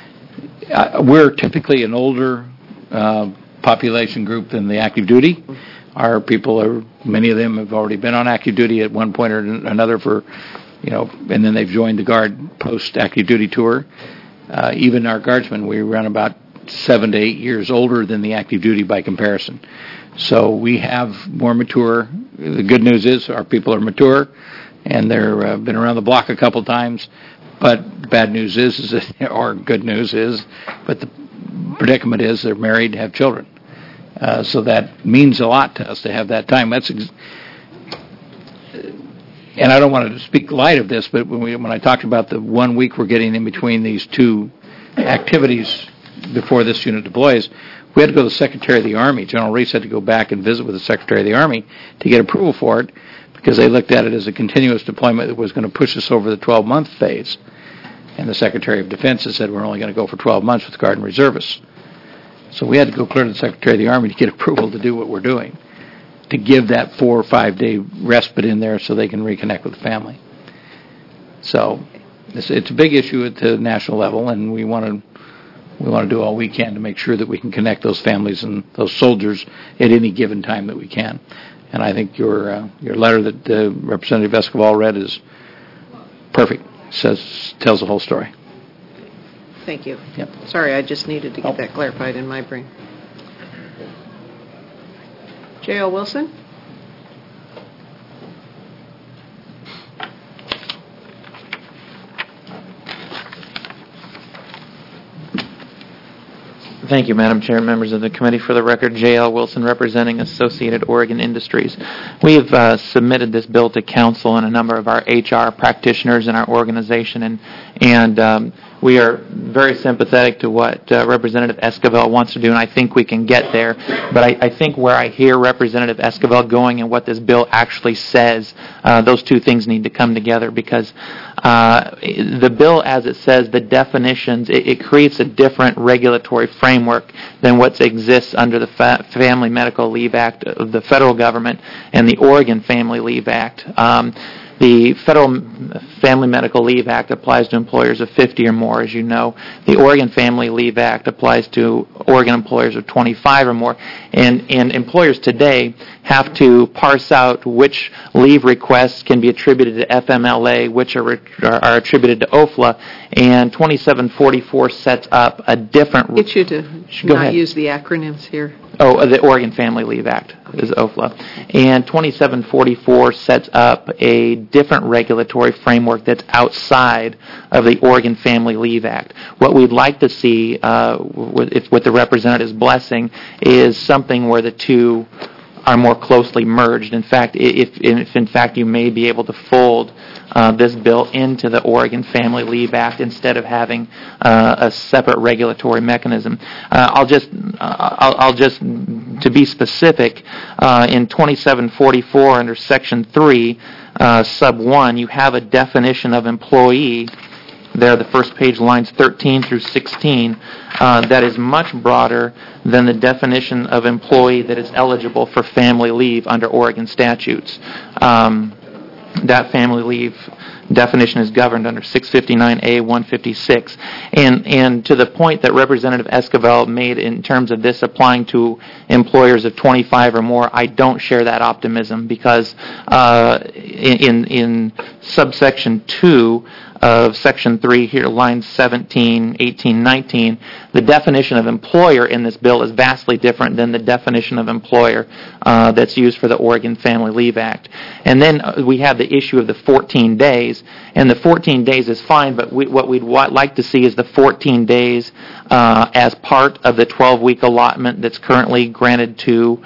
Uh, we're typically an older uh, population group than the active duty. Our people are, many of them have already been on active duty at one point or another for, you know, and then they've joined the Guard post-active duty tour. Uh, even our Guardsmen, we run about seven to eight years older than the active duty by comparison. So we have more mature. The good news is our people are mature, and they've uh, been around the block a couple times. But bad news is, is that, or good news is, but the predicament is they're married, have children. Uh, so that means a lot to us to have that time. That's, ex- and I don't want to speak light of this, but when we when I talked about the one week we're getting in between these two activities before this unit deploys, we had to go to the Secretary of the Army. General Reese had to go back and visit with the Secretary of the Army to get approval for it, because they looked at it as a continuous deployment that was going to push us over the twelve-month phase. And the Secretary of Defense has said we're only going to go for twelve months with Guard and Reservists. So we had to go clear to the Secretary of the Army to get approval to do what we're doing, to give that four or five-day respite in there so they can reconnect with the family. So it's, it's a big issue at the national level, and we want to we want to do all we can to make sure that we can connect those families and those soldiers at any given time that we can. And I think your uh, your letter that uh, Representative Escobar read is perfect. Says tells the whole story. Thank you. Yep. Sorry, I just needed to get that clarified in my brain. J L. Wilson? Thank you, Madam Chair, members of the committee. For the record, J L. Wilson, representing Associated Oregon Industries. We have uh, submitted this bill to council and a number of our H R practitioners in our organization, and and um, we are very sympathetic to what uh, Representative Esquivel wants to do, and I think we can get there. But I, I think where I hear Representative Esquivel going and what this bill actually says, uh, those two things need to come together, because uh, the bill, as it says, the definitions, it, it creates a different regulatory framework than what exists under the Fa- Family Medical Leave Act of the federal government and the Oregon Family Leave Act. Um, The Federal Family Medical Leave Act applies to employers of fifty or more, as you know. The Oregon Family Leave Act applies to Oregon employers of twenty-five or more. And, and employers today have to parse out which leave requests can be attributed to F M L A, which are, are, are attributed to O F L A. And twenty-seven forty-four sets up a different... Get you to Go not ahead. use the acronyms here. Oh, the Oregon Family Leave Act is O F L A. And twenty-seven forty-four sets up a different regulatory framework that's outside of the Oregon Family Leave Act. What we'd like to see, uh, with, if, with the representative's blessing, is something where the two are more closely merged. In fact, if, if in fact you may be able to fold uh, this bill into the Oregon Family Leave Act instead of having uh, a separate regulatory mechanism. Uh, I'll just, uh, I'll, I'll just, to be specific, uh, in twenty-seven forty-four under Section three, uh, Sub one, you have a definition of employee there, the first page, lines thirteen through sixteen, uh, that is much broader than the definition of employee that is eligible for family leave under Oregon statutes. Um, that family leave definition is governed under six fifty-nine A one fifty-six. And, and to the point that Representative Esquivel made in terms of this applying to employers of twenty-five or more, I don't share that optimism, because uh, in, in subsection two of Section three here, lines seventeen, eighteen, nineteen, the definition of employer in this bill is vastly different than the definition of employer uh, that's used for the Oregon Family Leave Act. And then uh, we have the issue of the fourteen days, and the fourteen days is fine, but we, what we'd wa- like to see is the fourteen days uh, as part of the twelve-week allotment that's currently granted to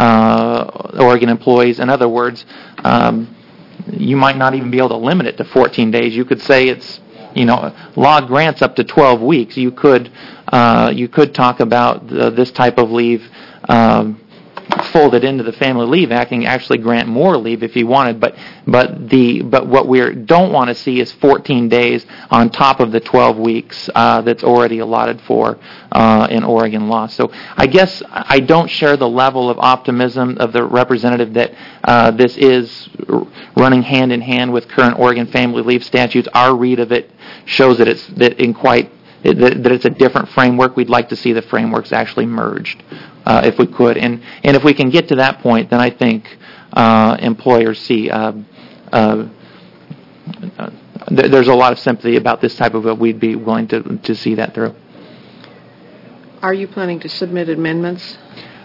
uh, Oregon employees. In other words, um, you might not even be able to limit it to fourteen days. You could say it's, you know, law grants up to twelve weeks. You could, uh, you could talk about the, this type of leave um, folded into the Family Leave Act and actually grant more leave if you wanted. But, but the, but what we don't want to see is fourteen days on top of the twelve weeks uh, that's already allotted for uh, in Oregon law. So I guess I don't share the level of optimism of the representative that uh, this is running hand in hand with current Oregon Family Leave statutes. Our read of it shows that it's that in quite that, that it's a different framework. We'd like to see the frameworks actually merged, uh, if we could, and and if we can get to that point, then I think uh, employers see. Uh, uh, uh, th- there's a lot of sympathy about this type of. Uh, we'd be willing to to see that through. Are you planning to submit amendments?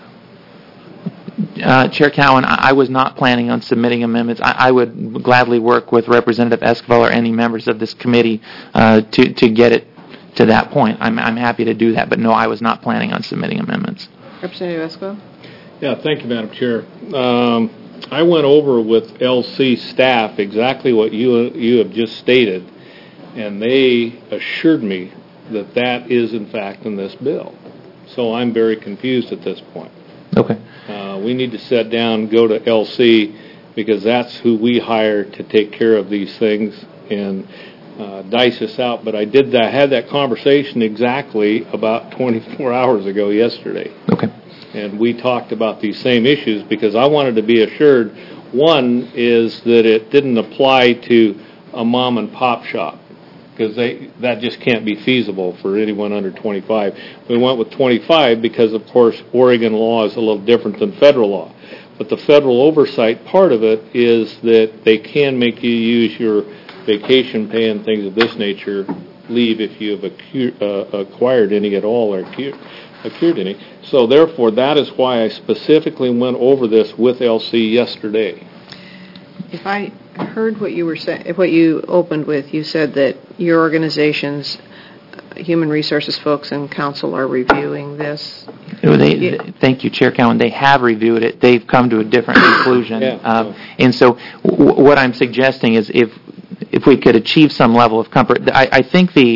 Uh, Chair Cowan, I, I was not planning on submitting amendments. I, I would gladly work with Representative Esquivel or any members of this committee uh, to to get it to that point. I'm I'm happy to do that, but no, I was not planning on submitting amendments. Representative Esquivel? Yeah, thank you, Madam Chair. Um, I went over with L C staff exactly what you you have just stated, and they assured me that that is in fact in this bill. So I'm very confused at this point. Okay. Uh, we need to sit down, go to L C, because that's who we hire to take care of these things and uh, dice this out. But I did that, had that conversation exactly about twenty-four hours ago yesterday. Okay. And we talked about these same issues because I wanted to be assured. One is that it didn't apply to a mom and pop shop, because they that just can't be feasible for anyone under twenty-five. We went with twenty-five because, of course, Oregon law is a little different than federal law. But the federal oversight part of it is that they can make you use your vacation pay and things of this nature leave if you have acu- uh, acquired any at all or accrued, accrued any. So, therefore, that is why I specifically went over this with L C yesterday. If I heard what you were saying, what you opened with, you said that your organization's human resources folks and council are reviewing this. They, they, thank you, Chair Cowan. They have reviewed it. They've come to a different conclusion. Yeah. Um, and so w- what I'm suggesting is if if we could achieve some level of comfort, I, I think the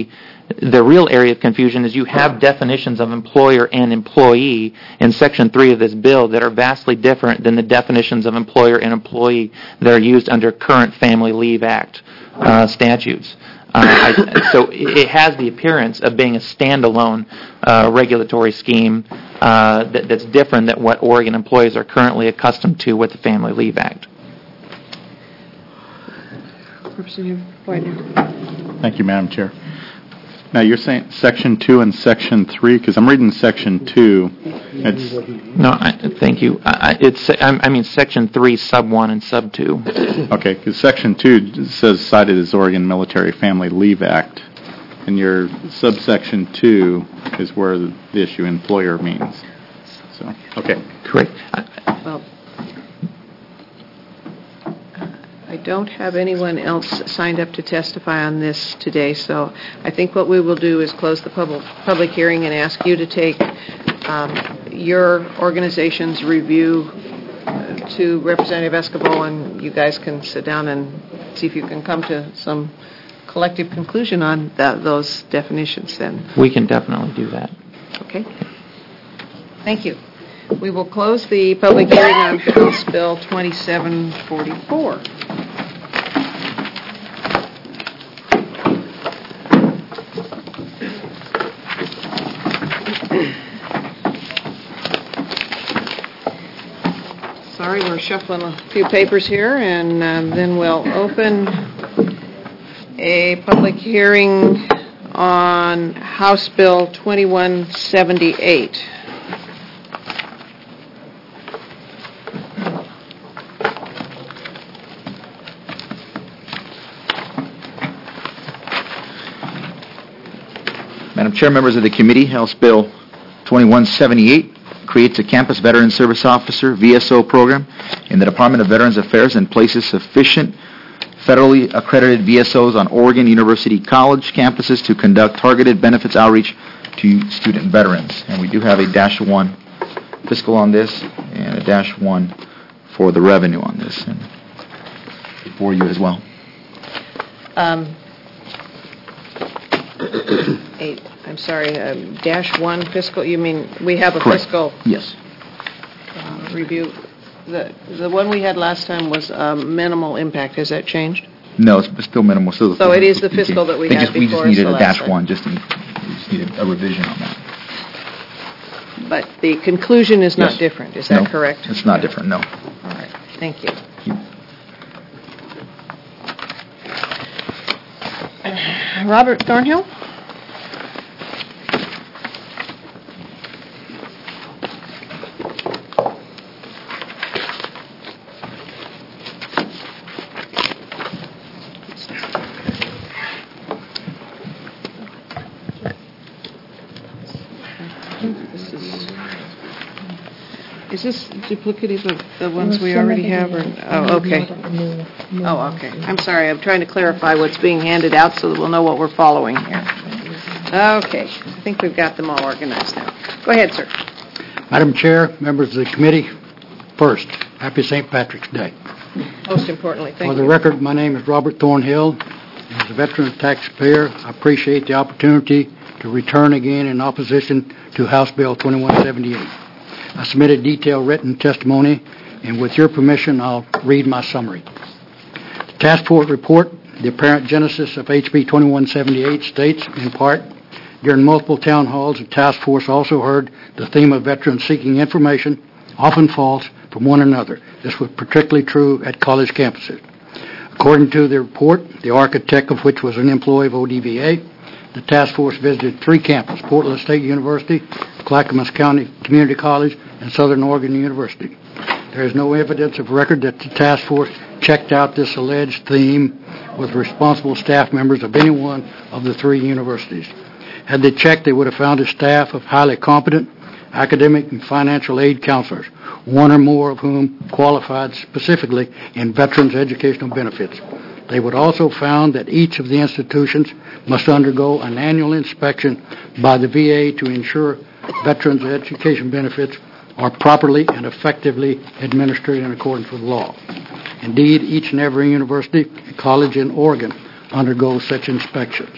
The real area of confusion is you have definitions of employer and employee in Section three of this bill that are vastly different than the definitions of employer and employee that are used under current Family Leave Act uh, statutes. Uh, I, so it has the appearance of being a standalone uh, regulatory scheme uh, that, that's different than what Oregon employees are currently accustomed to with the Family Leave Act. Representative Whitener. Thank you, Madam Chair. Now, you're saying Section two and Section three, because I'm reading Section two. It's No, I, thank you. I, it's I, I mean Section three, Sub one, and Sub two. Okay, because Section two says cited as Oregon Military Family Leave Act, and your subsection two is where the issue employer means. So, okay. Correct. Well, I don't have anyone else signed up to testify on this today, so I think what we will do is close the public public hearing and ask you to take um, your organization's review uh, to Representative Escobar, and you guys can sit down and see if you can come to some collective conclusion on that, those definitions then. We can definitely do that. Okay. Thank you. We will close the public hearing on House Bill twenty-seven forty-four. Sorry, we're shuffling a few papers here, and um, then we'll open a public hearing on House Bill twenty-one seventy-eight. Madam Chair, members of the committee, House Bill twenty-one seventy-eight creates a Campus Veteran Service Officer, V S O program in the Department of Veterans Affairs and places sufficient federally accredited V S Os on Oregon University College campuses to conduct targeted benefits outreach to student veterans. And we do have a dash one fiscal on this and a dash one for the revenue on this, and for you as well. Um, eight, I'm sorry, um, dash one fiscal, you mean, we have a Correct. fiscal Yes. uh, review. The the one we had last time was um, minimal impact. Has that changed? No, it's still minimal. Still So it is the fiscal that we They had just- We before just us needed the a last dash time. one, just, in- we just needed a revision on that. But the conclusion is not Yes. different. Is that No, correct? It's not different, no. All right. Thank you. Robert Thornhill? Is this duplicative of the ones we already have, or, oh, okay. Oh, okay. I'm sorry, I'm trying to clarify what's being handed out so that we'll know what we're following here. Okay, I think we've got them all organized now. Go ahead, sir. Madam Chair, members of the committee, first, happy Saint Patrick's Day. Most importantly, thank For the you. record, my name is Robert Thornhill. As a veteran and taxpayer, I appreciate the opportunity to return again in opposition to House Bill twenty-one seventy-eight. I submitted detailed written testimony, and with your permission, I'll read my summary. The task force report, the apparent genesis of H B twenty-one seventy-eight, states, in part, during multiple town halls, the task force also heard the theme of veterans seeking information, often false, from one another. This was particularly true at college campuses. According to the report, the architect of which was an employee of O D V A, the task force visited three campuses, Portland State University, Clackamas County Community College, and Southern Oregon University. There is no evidence of record that the task force checked out this alleged theme with responsible staff members of any one of the three universities. Had they checked, they would have found a staff of highly competent academic and financial aid counselors, one or more of whom qualified specifically in veterans' educational benefits. They would also found that each of the institutions must undergo an annual inspection by the V A to ensure veterans' education benefits are properly and effectively administered in accordance with law. Indeed, each and every university and college in Oregon undergoes such inspections.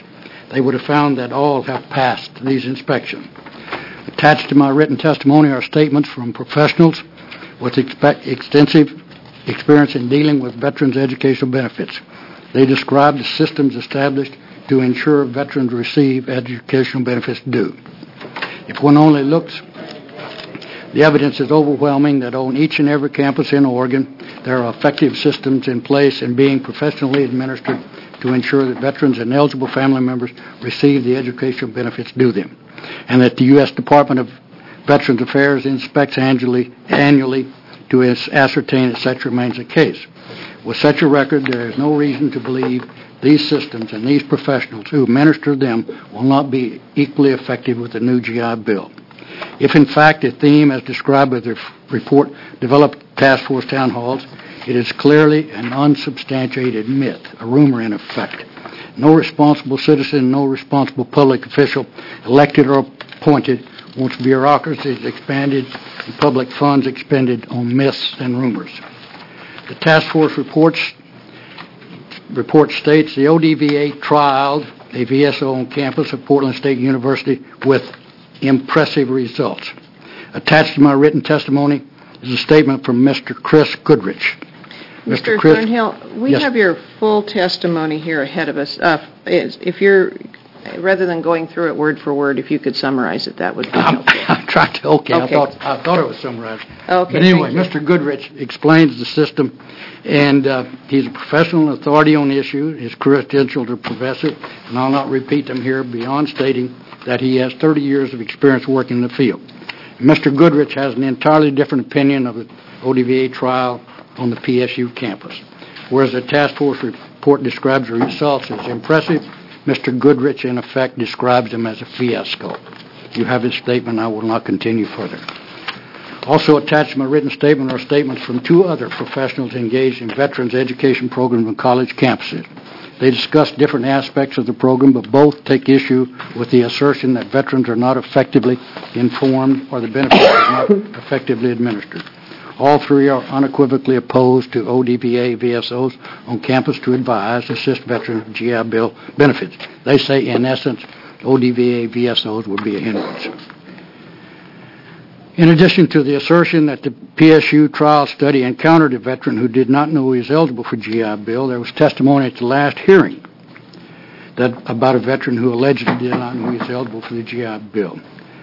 they would have found that all have passed these inspections. Attached to my written testimony are statements from professionals with expe- extensive experience in dealing with veterans' educational benefits. They describe the systems established to ensure veterans receive educational benefits due. If one only looks, the evidence is overwhelming that on each and every campus in Oregon, there are effective systems in place and being professionally administered to ensure that veterans and eligible family members receive the educational benefits due them, and that the U S Department of Veterans Affairs inspects annually, annually to ascertain that such remains the case. With such a record, there is no reason to believe these systems and these professionals who administer them will not be equally effective with the new G I Bill. If in fact a theme as described by the report developed task force town halls, it is clearly an unsubstantiated myth, a rumor in effect. No responsible citizen, no responsible public official, elected or appointed, wants bureaucracies expanded and public funds expended on myths and rumors. The task force reports report states the O D V A trialed a V S O on campus of Portland State University with impressive results. Attached to my written testimony is a statement from Mister Chris Goodrich. Mister Chris, Thornhill, we yes. have your full testimony here ahead of us. Uh, is- if you're, rather than going through it word for word, if you could summarize it, that would be helpful. I'm trying to, okay, Okay. I thought I thought it was summarized. Okay, But anyway, thank you. Mister Goodrich explains the system, and uh, he's a professional authority on the issue. His credentials are professor, and I'll not repeat them here beyond stating that he has thirty years of experience working in the field. Mister Goodrich has an entirely different opinion of the O D V A trial on the P S U campus. Whereas the task force report describes the results as impressive, Mister Goodrich, in effect, describes them as a fiasco. You have his statement. I will not continue further. Also attached to my written statement are statements from two other professionals engaged in veterans education programs on college campuses. They discuss different aspects of the program, but both take issue with the assertion that veterans are not effectively informed or the benefits are not effectively administered. All three are unequivocally opposed to O D V A V S Os on campus to advise, assist veterans with G I Bill benefits. They say, in essence, O D V A V S Os would be a hindrance. In addition to the assertion that the P S U trial study encountered a veteran who did not know he was eligible for G I Bill, there was testimony at the last hearing that about a veteran who allegedly did not know he was eligible for the G I Bill.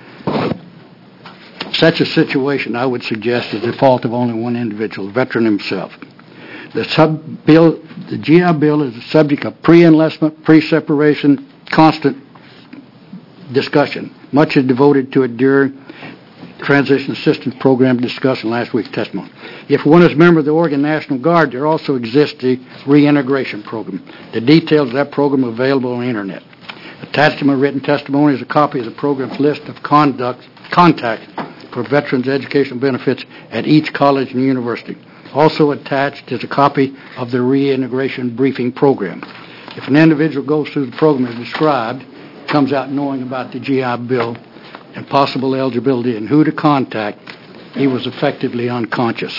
Such a situation, I would suggest, is the fault of only one individual, the veteran himself. The sub bill, the G I Bill is the subject of pre-enlistment, pre-separation, constant discussion. Much is devoted to it during Transition Assistance Program discussed in last week's testimony. If one is a member of the Oregon National Guard, there also exists the reintegration program. The details of that program are available on the Internet. Attached to my written testimony is a copy of the program's list of conduct, contacts for veterans' educational benefits at each college and university. Also attached is a copy of the reintegration briefing program. If an individual goes through the program as described, comes out knowing about the G I Bill and possible eligibility and who to contact, he was effectively unconscious.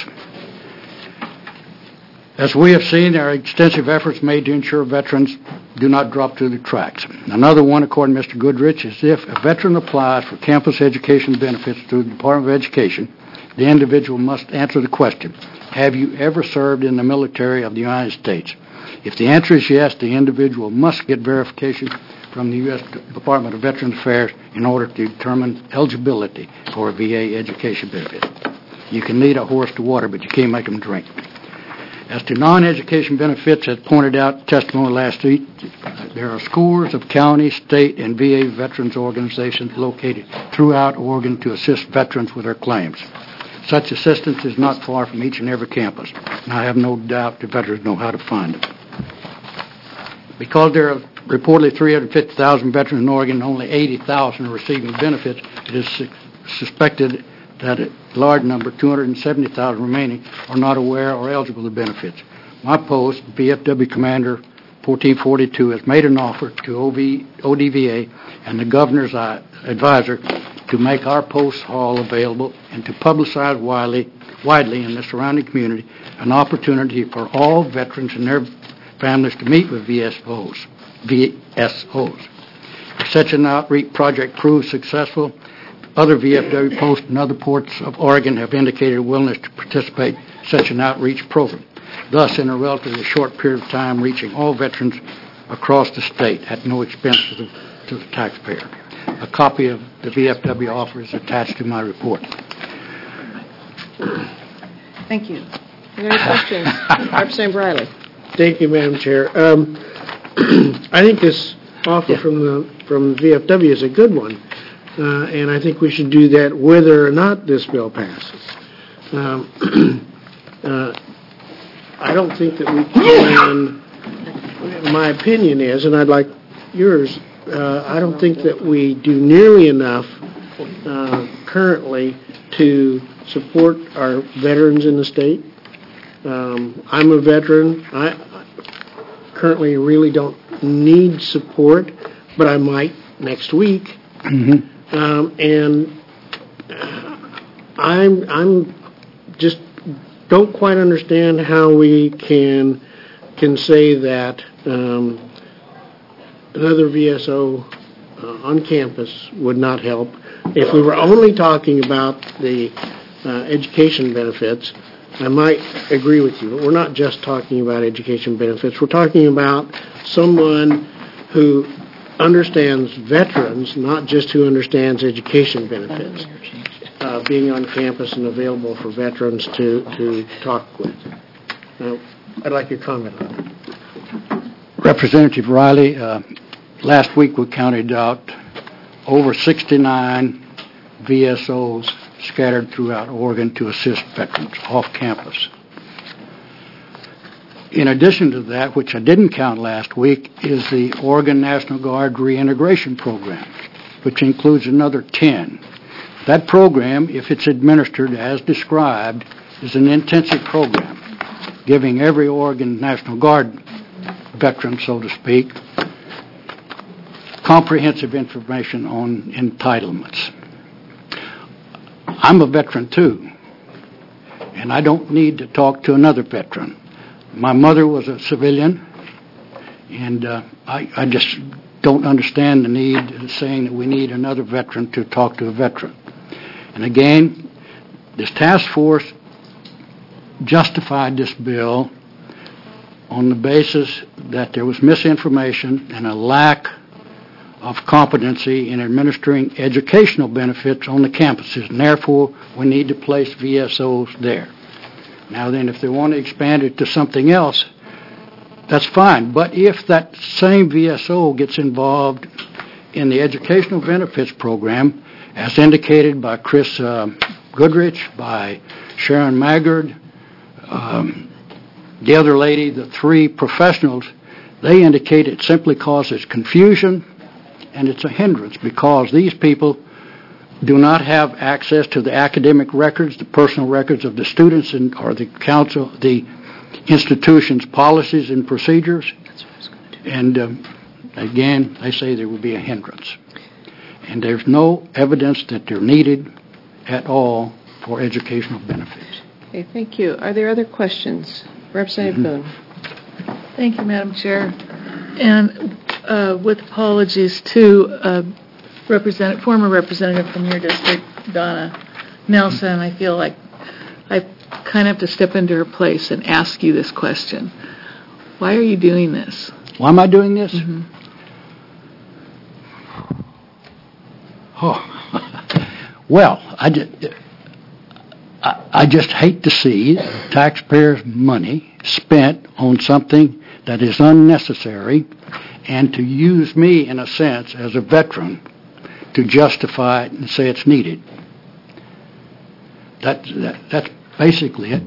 As we have seen, there are extensive efforts made to ensure veterans do not drop through the cracks. Another one, according to Mister Goodrich, is if a veteran applies for campus education benefits through the Department of Education, the individual must answer the question, have you ever served in the military of the United States? If the answer is yes, the individual must get verification from the U S Department of Veterans Affairs in order to determine eligibility for a V A education benefit. You can lead a horse to water, but you can't make him drink. As to non-education benefits, as pointed out in testimony last week, there are scores of county, state, and V A veterans organizations located throughout Oregon to assist veterans with their claims. Such assistance is not far from each and every campus, and I have no doubt the veterans know how to find it. Because there are reportedly three hundred fifty thousand veterans in Oregon and only eighty thousand are receiving benefits, it is su- suspected that a large number, two hundred seventy thousand remaining, are not aware or eligible to benefits. My post, V F W Commander fourteen forty-two, has made an offer to O D V A and the governor's advisor to make our post hall available and to publicize widely, widely in the surrounding community an opportunity for all veterans and their families to meet with V S Os. V S Os. such an outreach project proves successful, other V F W posts and other ports of Oregon have indicated a willingness to participate in such an outreach program, thus in a relatively short period of time reaching all veterans across the state at no expense to the, to the taxpayer. A copy of the V F W offer is attached to my report. Thank you. Are there any questions? Representative Riley. Thank you, Madam Chair. Um, I think this offer from the from V F W is a good one, uh, and I think we should do that whether or not this bill passes. Um, uh, I don't think that we can. My opinion is, and I'd like yours. Uh, I don't think that we do nearly enough uh, currently to support our veterans in the state. Um, I'm a veteran. I currently really don't need support, but I might next week. Mm-hmm. Um, and I'm I'm just don't quite understand how we can can say that um, another V S O uh, on campus would not help. If we were only talking about the uh, education benefits, I might agree with you, but we're not just talking about education benefits. We're talking about someone who understands veterans, not just who understands education benefits, uh, being on campus and available for veterans to, to talk with. Uh, I'd like your comment on that. Representative Riley, uh, last week we counted out over sixty-nine V S Os scattered throughout Oregon to assist veterans off campus. In addition to that, which I didn't count last week, is the Oregon National Guard Reintegration Program, which includes another ten. That program, if it's administered as described, is an intensive program, giving every Oregon National Guard veteran, so to speak, comprehensive information on entitlements. I'm a veteran too, and I don't need to talk to another veteran. My mother was a civilian, and uh, I, I just don't understand the need of saying that we need another veteran to talk to a veteran. And again, this task force justified this bill on the basis that there was misinformation and a lack of competency in administering educational benefits on the campuses, and therefore we need to place V S Os there. Now then, if they want to expand it to something else, that's fine. But if that same V S O gets involved in the educational benefits program, as indicated by Chris uh, Goodrich, by Sharon Maggard, um, the other lady, the three professionals, they indicate it simply causes confusion and it's a hindrance because these people do not have access to the academic records, the personal records of the students and or the council, the institution's policies and procedures. And um, again, they say there will be a hindrance. And there's no evidence that they're needed at all for educational benefits. Okay, thank you. Are there other questions? Representative Mm-hmm. Boone. Thank you, Madam Chair. And uh, with apologies to uh, represent, former representative from your district, Donna Nelson, I feel like I kind of have to step into her place and ask you this question. Why are you doing this? Why am I doing this? Mm-hmm. Oh, well, I just, I, I just hate to see taxpayers' money spent on something that is unnecessary and to use me, in a sense, as a veteran to justify it and say it's needed. That, that That's basically it.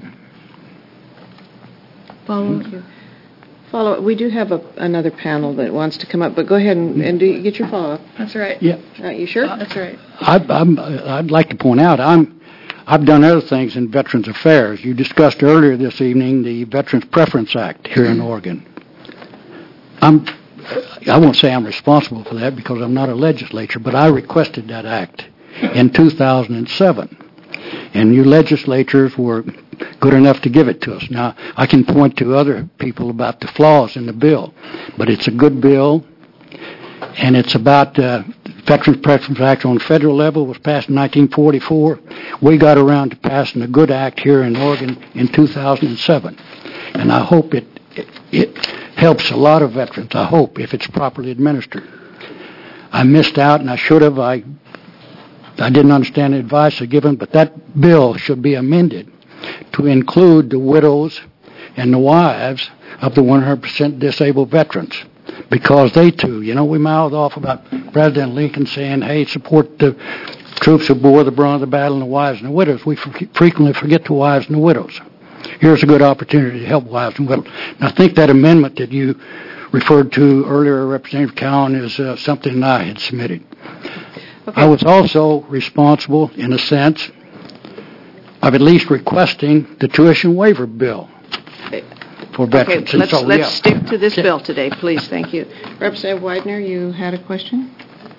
Follow you. Follow. We do have a, another panel that wants to come up, but go ahead and, and do, get your follow-up. That's right. Yeah. Uh, you sure? That's right. I, I'm, I'd like to point out I'm, I've done other things in Veterans Affairs. You discussed earlier this evening the Veterans Preference Act here in Oregon. I'm, I won't say I'm responsible for that because I'm not a legislator, but I requested that act in two thousand seven. And you legislators were good enough to give it to us. Now, I can point to other people about the flaws in the bill, but it's a good bill. and it's about uh, Veterans Preference Act on the federal level. Was passed in nineteen forty-four. We got around to passing a good act here in Oregon in two thousand seven, and I hope it, it, it helps a lot of veterans, I hope, if it's properly administered. I missed out, and I should have. I I didn't understand the advice I given, but that bill should be amended to include the widows and the wives of the one hundred percent disabled veterans, because they too, you know, we mouthed off about President Lincoln saying, hey, support the troops who bore the brunt of the battle and the wives and the widows. We f- frequently forget the wives and the widows. Here's a good opportunity to help wives and widows. And I think that amendment that you referred to earlier, Representative Cowan, is uh, something I had submitted. Okay. I was also responsible, in a sense, of at least requesting the tuition waiver bill for veterans. Okay, let's, so, let's yeah. stick to this bill today, please. Thank you. Representative Widener, you had a question?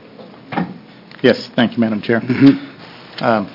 Yes, thank you, Madam Chair. Mm-hmm. Um,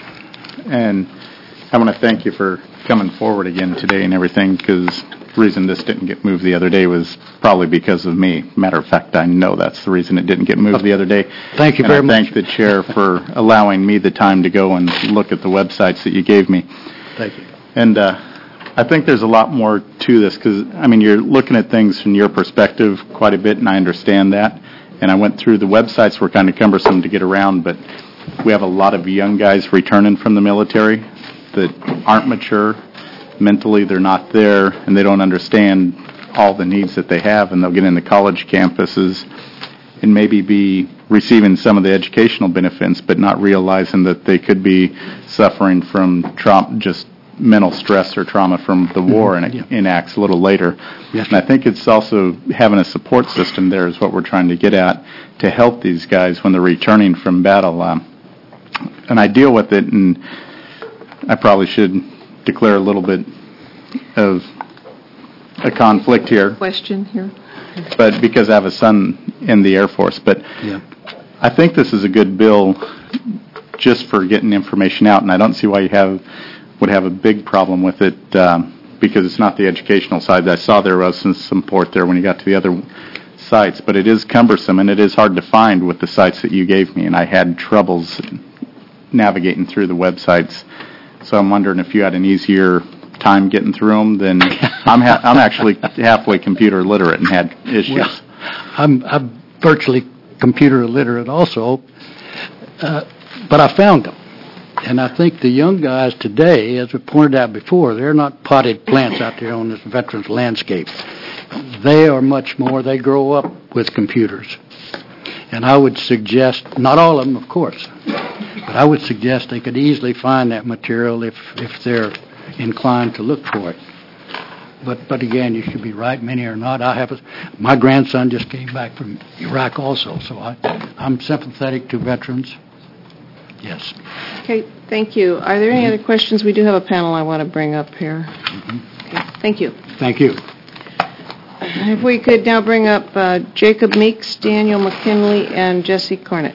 and I want to thank you for coming forward again today and everything, because the reason this didn't get moved the other day was probably because of me. Matter of fact, I know that's the reason it didn't get moved the other day. Thank you and very I much. thank the chair for allowing me the time to go and look at the websites that you gave me. Thank you. And uh, I think there's a lot more to this, because, I mean, you're looking at things from your perspective quite a bit, and I understand that. And I went through the websites, were kind of cumbersome to get around, but we have a lot of young guys returning from the military that aren't mature. Mentally, they're not there, and they don't understand all the needs that they have, and they'll get into college campuses and maybe be receiving some of the educational benefits, but not realizing that they could be suffering from trauma, just mental stress or trauma from the war, and it Yeah. enacts a little later. Yes. And I think it's also having a support system there is what we're trying to get at, to help these guys when they're returning from battle. Um, and I deal with it, and I probably should declare a little bit of a conflict here, Question here? but because I have a son in the Air Force. But Yeah. I think this is a good bill just for getting information out, and I don't see why you have would have a big problem with it, um, because it's not the educational side. I saw there was some support there when you got to the other sites, but it is cumbersome, and it is hard to find with the sites that you gave me, and I had troubles navigating through the websites. So I'm wondering if you had an easier time getting through them. Then I'm ha- I'm actually halfway computer literate and had issues. Well, I'm, I'm virtually computer illiterate also, uh, but I found them. And I think the young guys today, as we pointed out before, they're not potted plants out there on this veterans landscape. They are much more, they grow up with computers. And I would suggest, not all of them, of course, but I would suggest they could easily find that material if, if they're inclined to look for it. But but again, you should be right. Many are not. I have a, my grandson just came back from Iraq also, so I, I'm sympathetic to veterans. Yes. Okay, thank you. Are there any other questions? We do have a panel I want to bring up here. Okay, thank you. Thank you. If we could now bring up uh, Jacob Meeks, Daniel McKinley, and Jesse Cornett.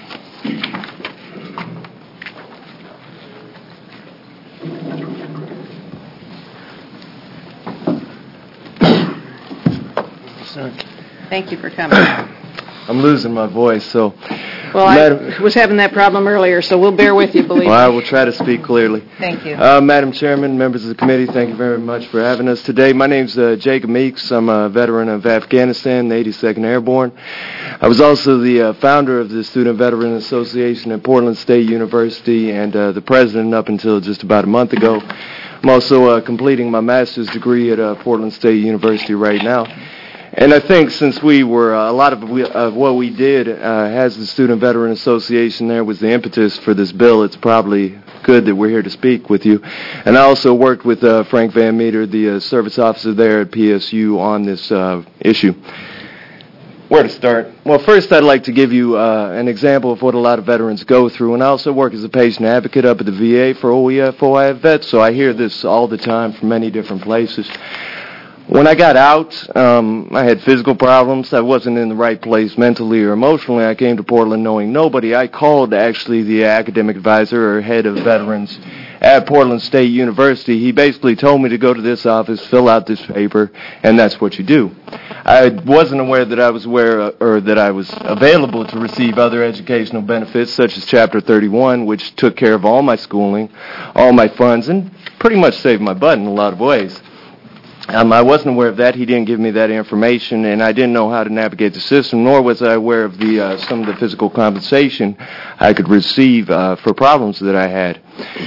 Thank you for coming. I'm losing my voice, so... Well, I was having that problem earlier, so we'll bear with you, believe me. Well, I will try to speak clearly. Thank you. Uh, Madam Chairman, members of the committee, thank you very much for having us today. My name's uh, Jacob Meeks. I'm a veteran of Afghanistan, the eighty-second Airborne. I was also the uh, founder of the Student Veteran Association at Portland State University and uh, the president up until just about a month ago. I'm also uh, completing my master's degree at uh, Portland State University right now. And I think since we were, uh, a lot of, we, of what we did uh, as the Student Veteran Association there was the impetus for this bill, it's probably good that we're here to speak with you. And I also worked with uh, Frank Van Meter, the uh, service officer there at P S U, on this uh, issue. Where to start? Well, first I'd like to give you uh, an example of what a lot of veterans go through. And I also work as a patient advocate up at the V A for O E F O I F vets, so I hear this all the time from many different places. When I got out, um, I had physical problems. I wasn't in the right place mentally or emotionally. I came to Portland knowing nobody. I called actually the academic advisor or head of veterans at Portland State University. He basically told me to go to this office, fill out this paper, and that's what you do. I wasn't aware that I was aware uh, or that I was available to receive other educational benefits such as Chapter thirty-one, which took care of all my schooling, all my funds, and pretty much saved my butt in a lot of ways. Um, I wasn't aware of that. He didn't give me that information, and I didn't know how to navigate the system, nor was I aware of the uh, some of the physical compensation I could receive uh, for problems that I had.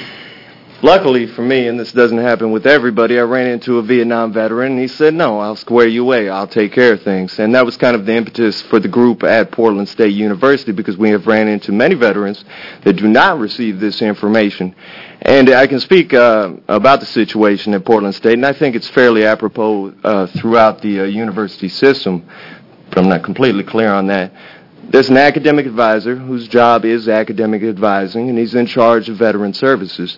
Luckily for me, and this doesn't happen with everybody, I ran into a Vietnam veteran, and he said, no, I'll square you away. I'll take care of things. And that was kind of the impetus for the group at Portland State University, because we have ran into many veterans that do not receive this information. And I can speak uh, about the situation at Portland State, and I think it's fairly apropos uh, throughout the uh, university system, but I'm not completely clear on that. There's an academic advisor whose job is academic advising, and he's in charge of veteran services.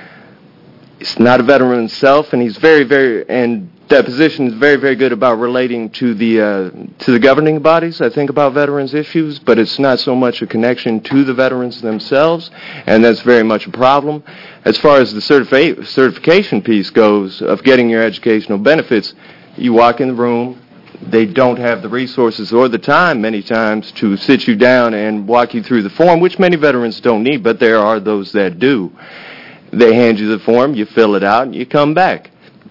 He's not a veteran himself, and he's very, very, and that position is very, very good about relating to the uh, to the governing bodies, I think, about veterans issues, but it's not so much a connection to the veterans themselves, and that's very much a problem. As far as the certifi- certification piece goes of getting your educational benefits, you walk in the room, they don't have the resources or the time many times to sit you down and walk you through the form, which many veterans don't need, but there are those that do. They hand you the form, you fill it out, and you come back.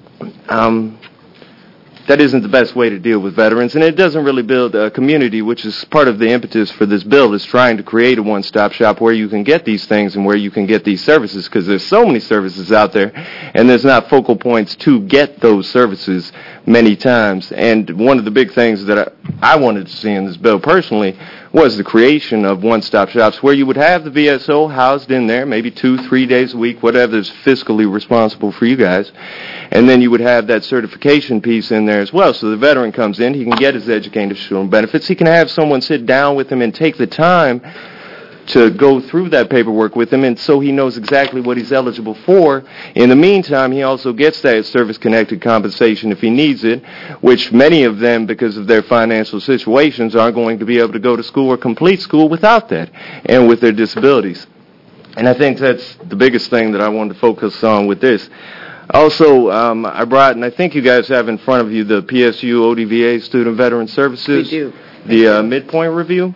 Um, that isn't the best way to deal with veterans, and it doesn't really build a community, which is part of the impetus for this bill, is trying to create a one-stop shop where you can get these things and where you can get these services, because there's so many services out there, and there's not focal points to get those services many times. And one of the big things that I, I wanted to see in this bill personally was the creation of one-stop shops where you would have the V S O housed in there, maybe two, three days a week, whatever is fiscally responsible for you guys. And then you would have that certification piece in there as well. So the veteran comes in, he can get his educational benefits. He can have someone sit down with him and take the time to go through that paperwork with him, and so he knows exactly what he's eligible for. In the meantime, he also gets that service-connected compensation if he needs it, which many of them, because of their financial situations, aren't going to be able to go to school or complete school without that, and with their disabilities. And I think that's the biggest thing that I wanted to focus on with this. Also, um, I brought, and I think you guys have in front of you, the P S U O D V A Student Veteran Services. We do. The uh, midpoint review.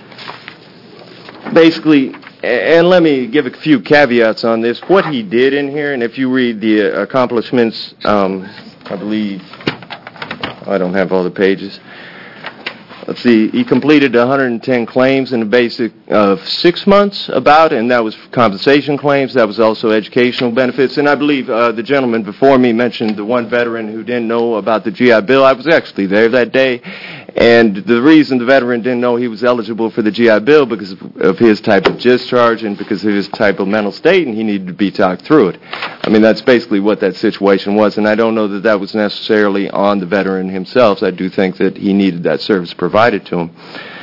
Basically, and let me give a few caveats on this, what he did in here, and if you read the accomplishments, um, I believe, I don't have all the pages. Let's see, he completed one hundred ten claims in a basic of six months about, and that was compensation claims. That was also educational benefits. And I believe uh, the gentleman before me mentioned the one veteran who didn't know about the G I Bill. I was actually there that day. And the reason the veteran didn't know he was eligible for the G I Bill because of his type of discharge and because of his type of mental state, and he needed to be talked through it. I mean, that's basically what that situation was, and I don't know that that was necessarily on the veteran himself. I do think that he needed that service provided to him.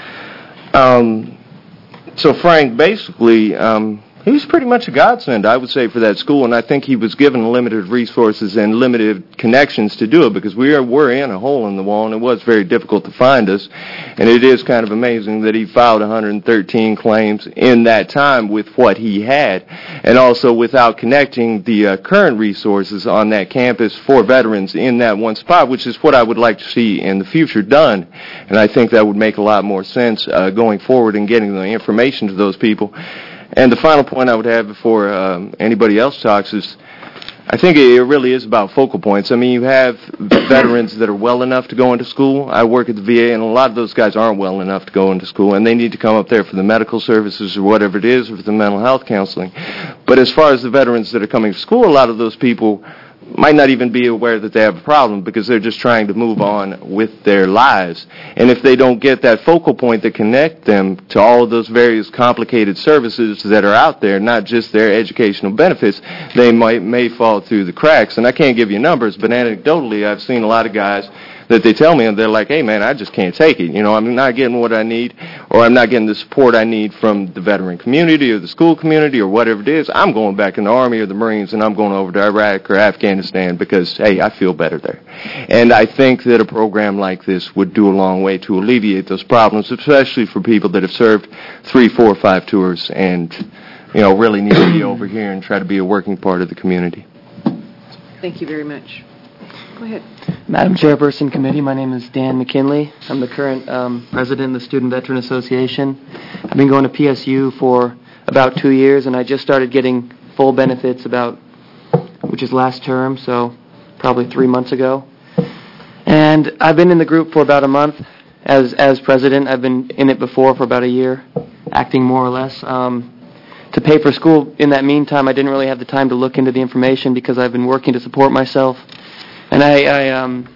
Um, so Frank, basically, um, he was pretty much a godsend, I would say, for that school, and I think he was given limited resources and limited connections to do it, because we are, were in a hole in the wall, and it was very difficult to find us. And it is kind of amazing that he filed one hundred thirteen claims in that time with what he had, and also without connecting the uh, current resources on that campus for veterans in that one spot, which is what I would like to see in the future done. And I think that would make a lot more sense uh, going forward and getting the information to those people. And the final point I would have before um, anybody else talks is, I think it really is about focal points. I mean, you have veterans that are well enough to go into school. I work at the V A, and a lot of those guys aren't well enough to go into school, and they need to come up there for the medical services or whatever it is, or for the mental health counseling. But as far as the veterans that are coming to school, a lot of those people might not even be aware that they have a problem because they're just trying to move on with their lives. And if they don't get that focal point that connect them to all of those various complicated services that are out there, not just their educational benefits, they might may fall through the cracks. And I can't give you numbers, but anecdotally, I've seen a lot of guys that they tell me, and they're like, hey, man, I just can't take it. You know, I'm not getting what I need, or I'm not getting the support I need from the veteran community or the school community or whatever it is. I'm going back in the Army or the Marines, and I'm going over to Iraq or Afghanistan because, hey, I feel better there. And I think that a program like this would do a long way to alleviate those problems, especially for people that have served three, four, five tours and, you know, really need to be over here and try to be a working part of the community. Thank you very much. Go ahead. Madam Chairperson Committee, my name is Dan McKinley. I'm the current um, president of the Student Veteran Association. I've been going to P S U for about two years, and I just started getting full benefits about, which is last term, so probably three months ago. And I've been in the group for about a month as as president. I've been in it before for about a year, acting more or less. Um, to pay for school in that meantime, I didn't really have the time to look into the information because I've been working to support myself. And I, I um,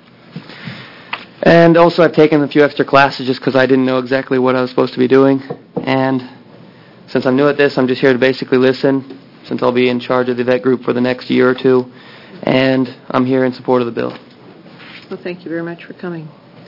and also I've taken a few extra classes just because I didn't know exactly what I was supposed to be doing. And since I'm new at this, I'm just here to basically listen, since I'll be in charge of the vet group for the next year or two. And I'm here in support of the bill. Well, thank you very much for coming.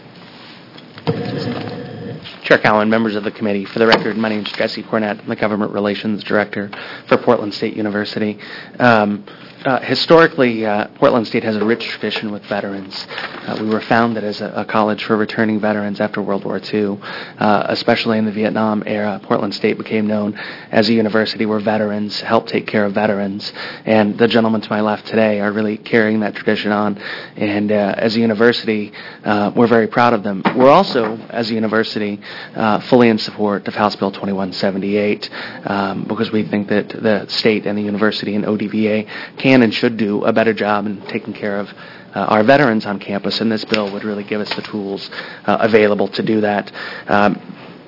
Chair Cowan, members of the committee, for the record, my name is Jesse Cornett. I'm the Government Relations Director for Portland State University. Um, uh, historically, uh, Portland State has a rich tradition with veterans. Uh, we were founded as a, a college for returning veterans after World War Two. Uh, especially in the Vietnam era, Portland State became known as a university where veterans help take care of veterans. And the gentlemen to my left today are really carrying that tradition on. And uh, as a university, uh, we're very proud of them. We're also, as a university, uh, fully in support of House Bill twenty-one seventy-eight um, because we think that the state and the university and O D V A can and should do a better job in taking care of uh, our veterans on campus, and this bill would really give us the tools uh, available to do that. Um,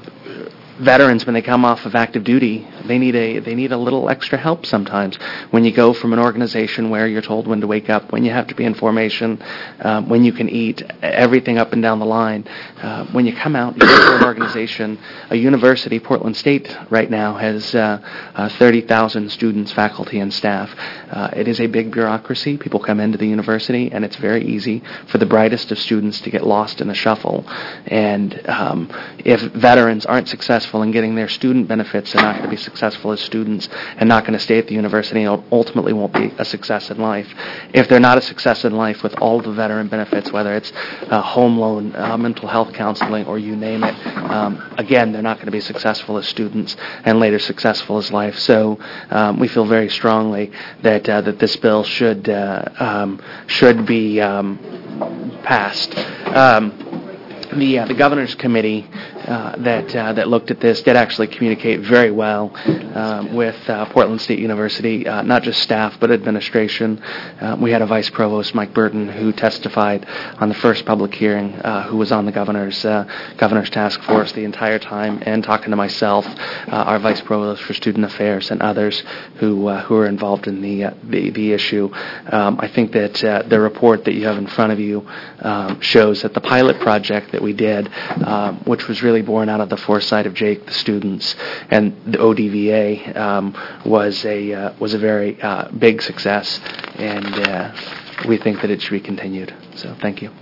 Veterans, when they come off of active duty, they need a they need a little extra help sometimes. When you go from an organization where you're told when to wake up, when you have to be in formation, um, when you can eat, everything up and down the line. Uh, when you come out, you go to an organization, a university, Portland State right now has uh, uh, thirty thousand students, faculty, and staff. Uh, it is a big bureaucracy. People come into the university, and it's very easy for the brightest of students to get lost in the shuffle. And um, if veterans aren't successful in getting their student benefits, they're not going to be successful as students and not going to stay at the university and ultimately won't be a success in life. If they're not a success in life with all the veteran benefits, whether it's uh, home loan, uh, mental health counseling, or you name it, um, again, they're not going to be successful as students and later successful as life. So um, we feel very strongly that uh, that this bill should uh, um, should be um, passed. Um, The, uh, the governor's committee uh, that uh, that looked at this did actually communicate very well um, with uh, Portland State University, uh, not just staff but administration. Uh, we had a vice provost, Mike Burton, who testified on the first public hearing, uh, who was on the governor's uh, governor's task force the entire time, and talking to myself, uh, our vice provost for student affairs, and others who uh, who are involved in the uh, the, the issue. Um, I think that uh, the report that you have in front of you um, shows that the pilot project that we did, um, which was really born out of the foresight of Jake, the students, and the O D V A, um, was a uh, was a very uh, big success, and uh, we think that it should be continued. So, thank you.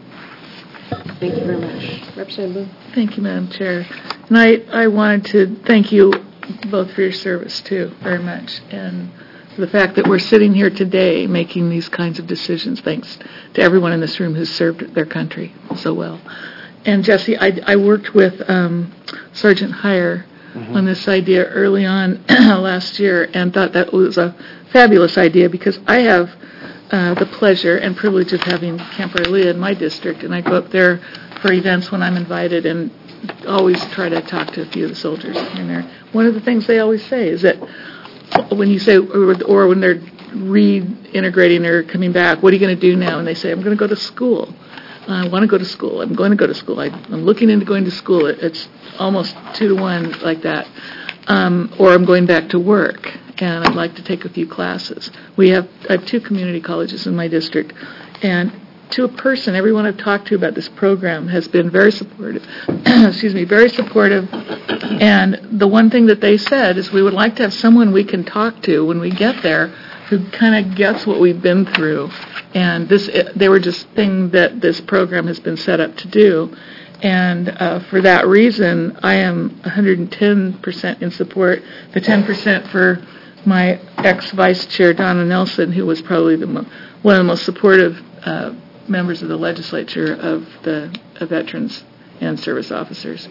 Thank you very much, Representative Boone. Thank you, Madam Chair. And I, I wanted to thank you both for your service too, very much, and the fact that we're sitting here today making these kinds of decisions, thanks to everyone in this room who's served their country so well. And Jesse, I, I worked with um, Sergeant Heyer mm-hmm. on this idea early on last year, and thought that was a fabulous idea because I have uh, the pleasure and privilege of having Camp Arlia in my district, and I go up there for events when I'm invited, and always try to talk to a few of the soldiers in there. One of the things they always say is that when you say, or, or when they're reintegrating or coming back, what are you going to do now? And they say, I'm going to go to school. I want to go to school. I'm going to go to school. I, I'm looking into going to school. It, it's almost two to one like that. Um, or I'm going back to work, and I'd like to take a few classes. We have, I have two community colleges in my district, and to a person, everyone I've talked to about this program has been very supportive. Excuse me, very supportive. And the one thing that they said is we would like to have someone we can talk to when we get there who kind of gets what we've been through. And this, they were just things that this program has been set up to do. And uh, for that reason, I am one hundred ten percent in support. The ten percent for my ex-vice chair, Donna Nelson, who was probably the mo- one of the most supportive uh, members of the legislature of the of veterans and service officers.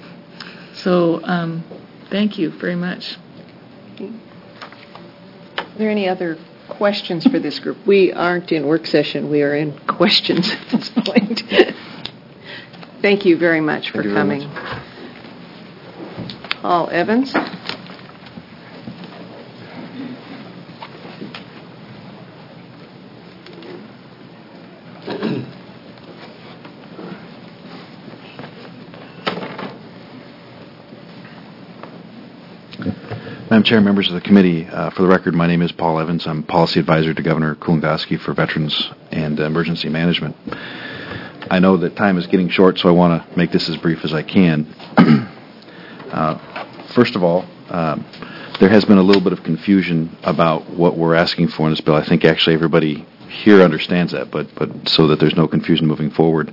So um, thank you very much. Are there any other questions for this group? We aren't in work session. We are in questions at this point. Thank you very much for coming. Paul Evans. Madam Chair, members of the committee, uh, for the record, my name is Paul Evans. I'm Policy Advisor to Governor Kulongoski for Veterans and Emergency Management. I know that time is getting short, so I want to make this as brief as I can. uh, first of all, uh, there has been a little bit of confusion about what we're asking for in this bill. I think actually everybody here understands that, but, but so that there's no confusion moving forward.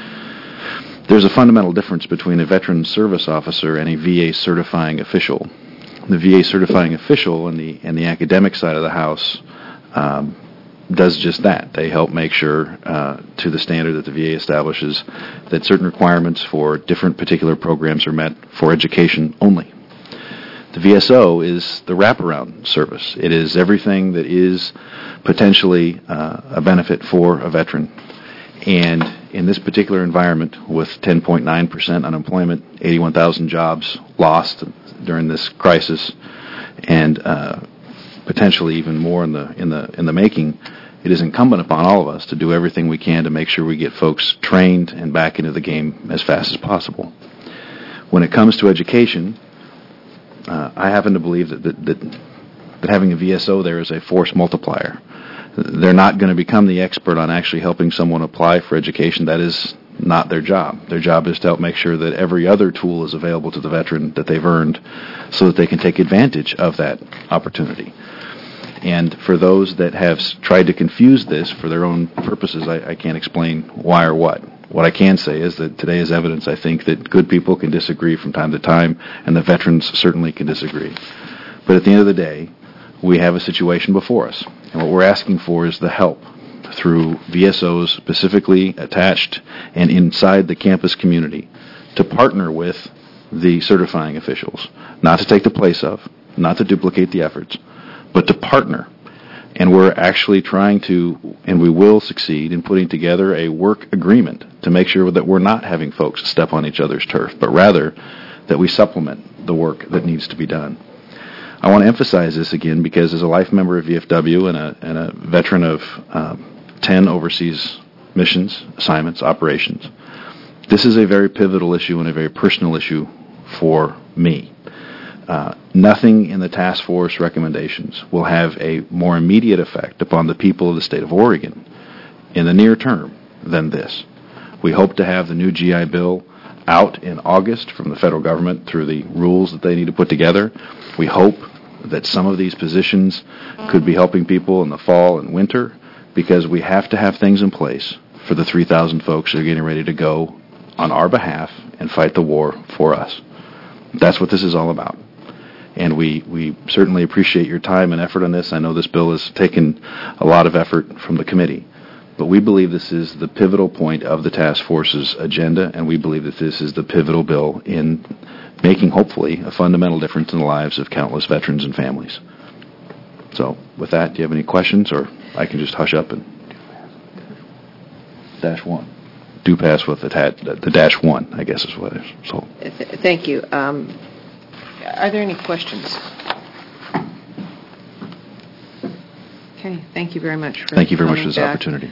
There's a fundamental difference between a veteran service officer and a V A certifying official. The V A certifying official and the and the academic side of the house um, does just that. They help make sure, uh, to the standard that the V A establishes, that certain requirements for different particular programs are met for education only. The V S O is the wraparound service. It is everything that is potentially uh, a benefit for a veteran. And in this particular environment, with ten point nine percent unemployment, eighty-one thousand jobs lost during this crisis, and uh, potentially even more in the in the in the making, it is incumbent upon all of us to do everything we can to make sure we get folks trained and back into the game as fast as possible. When it comes to education, uh, I happen to believe that that, that that having a V S O there is a force multiplier. They're not going to become the expert on actually helping someone apply for education. That is not their job. Their job is to help make sure that every other tool is available to the veteran that they've earned so that they can take advantage of that opportunity. And for those that have tried to confuse this for their own purposes, I, I can't explain why or what. What I can say is that today is evidence, I think, that good people can disagree from time to time, and the veterans certainly can disagree. But at the end of the day, we have a situation before us. And what we're asking for is the help through V S Os specifically attached and inside the campus community to partner with the certifying officials, not to take the place of, not to duplicate the efforts, but to partner. And we're actually trying to, and we will succeed in putting together a work agreement to make sure that we're not having folks step on each other's turf, but rather that we supplement the work that needs to be done. I want to emphasize this again because as a life member of V F W and a, and a veteran of um, ten overseas missions, assignments, operations, this is a very pivotal issue and a very personal issue for me. Uh, nothing in the task force recommendations will have a more immediate effect upon the people of the state of Oregon in the near term than this. We hope to have the new G I Bill out in August from the federal government through the rules that they need to put together. We hope that some of these positions could be helping people in the fall and winter because we have to have things in place for the three thousand folks that are getting ready to go on our behalf and fight the war for us. That's what this is all about. And we, we certainly appreciate your time and effort on this. I know this bill has taken a lot of effort from the committee. But we believe this is the pivotal point of the task force's agenda, and we believe that this is the pivotal bill in making, hopefully, a fundamental difference in the lives of countless veterans and families. So, with that, do you have any questions, or I can just hush up and... Dash one. Do pass with the, tat, the dash one, I guess is what it is. So. Th- thank you. Um, are there any questions? Okay, thank you very much for Thank you very much for this back. opportunity.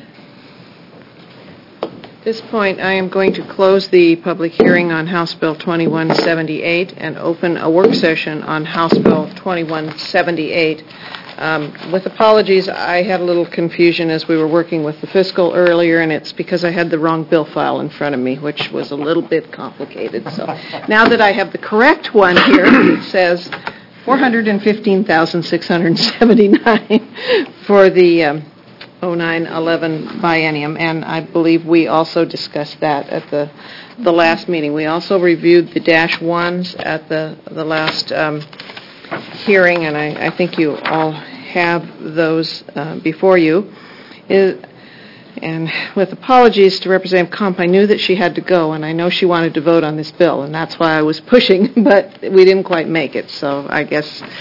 At this point, I am going to close the public hearing on House Bill twenty-one seventy-eight and open a work session on House Bill twenty-one seventy-eight. Um, with apologies, I had a little confusion as we were working with the fiscal earlier, and it's because I had the wrong bill file in front of me, which was a little bit complicated. So now that I have the correct one here, it says four hundred fifteen thousand six hundred seventy-nine for the um, oh nine eleven biennium, and I believe we also discussed that at the the last meeting. We also reviewed the dash ones at the the last um, hearing, and I, I think you all have those uh, before you. It, and with apologies to Representative Kump, I knew that she had to go, and I know she wanted to vote on this bill, and that's why I was pushing, but we didn't quite make it. So I guess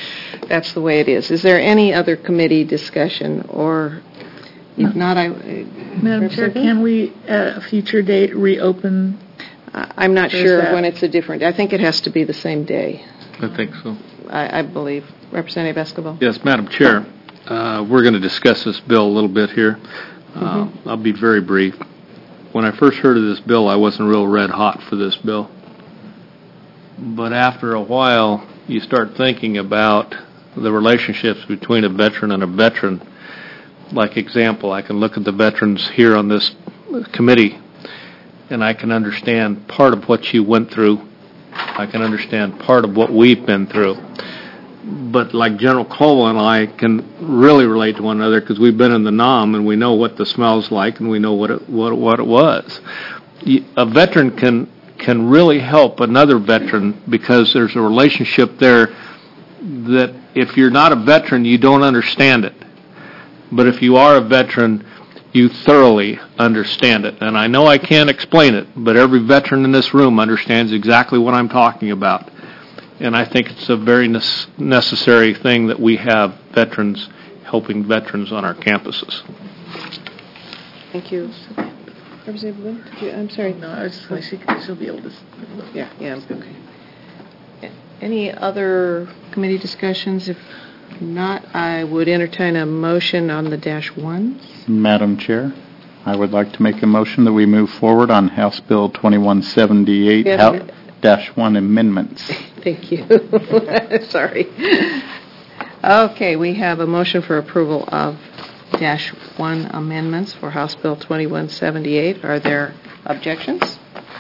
that's the way it is. Is there any other committee discussion, or if not, I... Madam Chair, can we, at a future date, reopen? Uh, I'm not Or is sure that- when it's a different, I think it has to be the same day, I think so. I, I believe. Representative Escobar? Yes, Madam Chair, uh, we're going to discuss this bill a little bit here. Uh, I'll be very brief. When I first heard of this bill, I wasn't real red hot for this bill. But after a while, you start thinking about the relationships between a veteran and a veteran. Like example, I can look at the veterans here on this committee, and I can understand part of what you went through. I can understand part of what we've been through. But like General Caldwell and I can really relate to one another because we've been in the N O M and we know what the smell's like and we know what it, what, what it was. A veteran can can really help another veteran because there's a relationship there that if you're not a veteran, you don't understand it. But if you are a veteran, you thoroughly understand it. And I know I can't explain it, but every veteran in this room understands exactly what I'm talking about. And I think it's a very ne- necessary thing that we have veterans helping veterans on our campuses. Thank you. Representative Bloom, did you, I'm sorry. No, I was just going to see, she'll be able to... Yeah, yeah, okay. Any other committee discussions? If not, I would entertain a motion on the dash ones. Madam Chair, I would like to make a motion that we move forward on House Bill twenty-one seventy-eight, Yes. Hou- dash one amendments. Thank you. Sorry. Okay, we have a motion for approval of dash one amendments for House Bill twenty-one seventy-eight. Are there objections?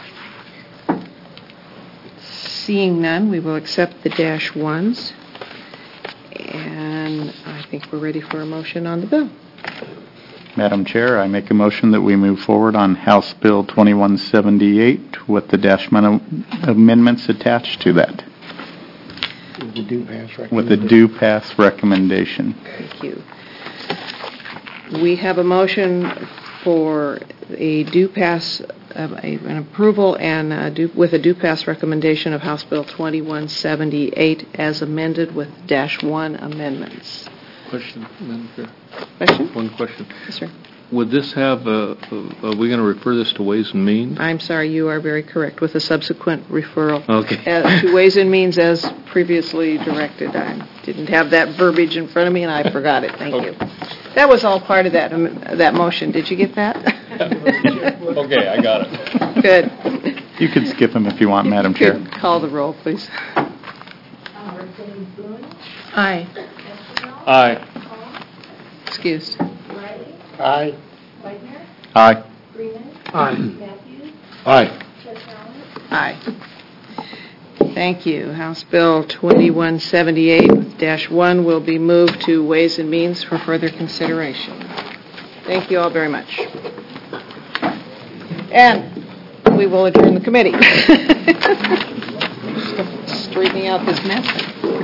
Seeing none, we will accept the dash ones. And I think we're ready for a motion on the bill. Madam Chair, I make a motion that we move forward on House Bill twenty-one seventy-eight with the dash one am- amendments attached to that, The due pass with the due pass recommendation. Thank you. We have a motion for a due pass, uh, a- an approval and a due- with a due pass recommendation of House Bill twenty-one seventy-eight as amended with dash one amendments. Question, Madam Chair. Question? One question. Yes, sir. Would this have, a, a, are we going to refer this to Ways and Means? I'm sorry, you are very correct, with a subsequent referral Okay. uh, to Ways and Means as previously directed. I didn't have that verbiage in front of me, and I forgot it. Thank you. That was all part of that um, that motion. Did you get that? Okay, I got it. Good. You could skip them if you want, Madam Chair. Could call the roll, please. Aye. Aye. Excused. Aye. Aye. Aye. Aye. Aye. Thank you. House Bill twenty-one seventy-eight dash one will be moved to Ways and Means for further consideration. Thank you all very much. And we will adjourn the committee. Straightening out this mess.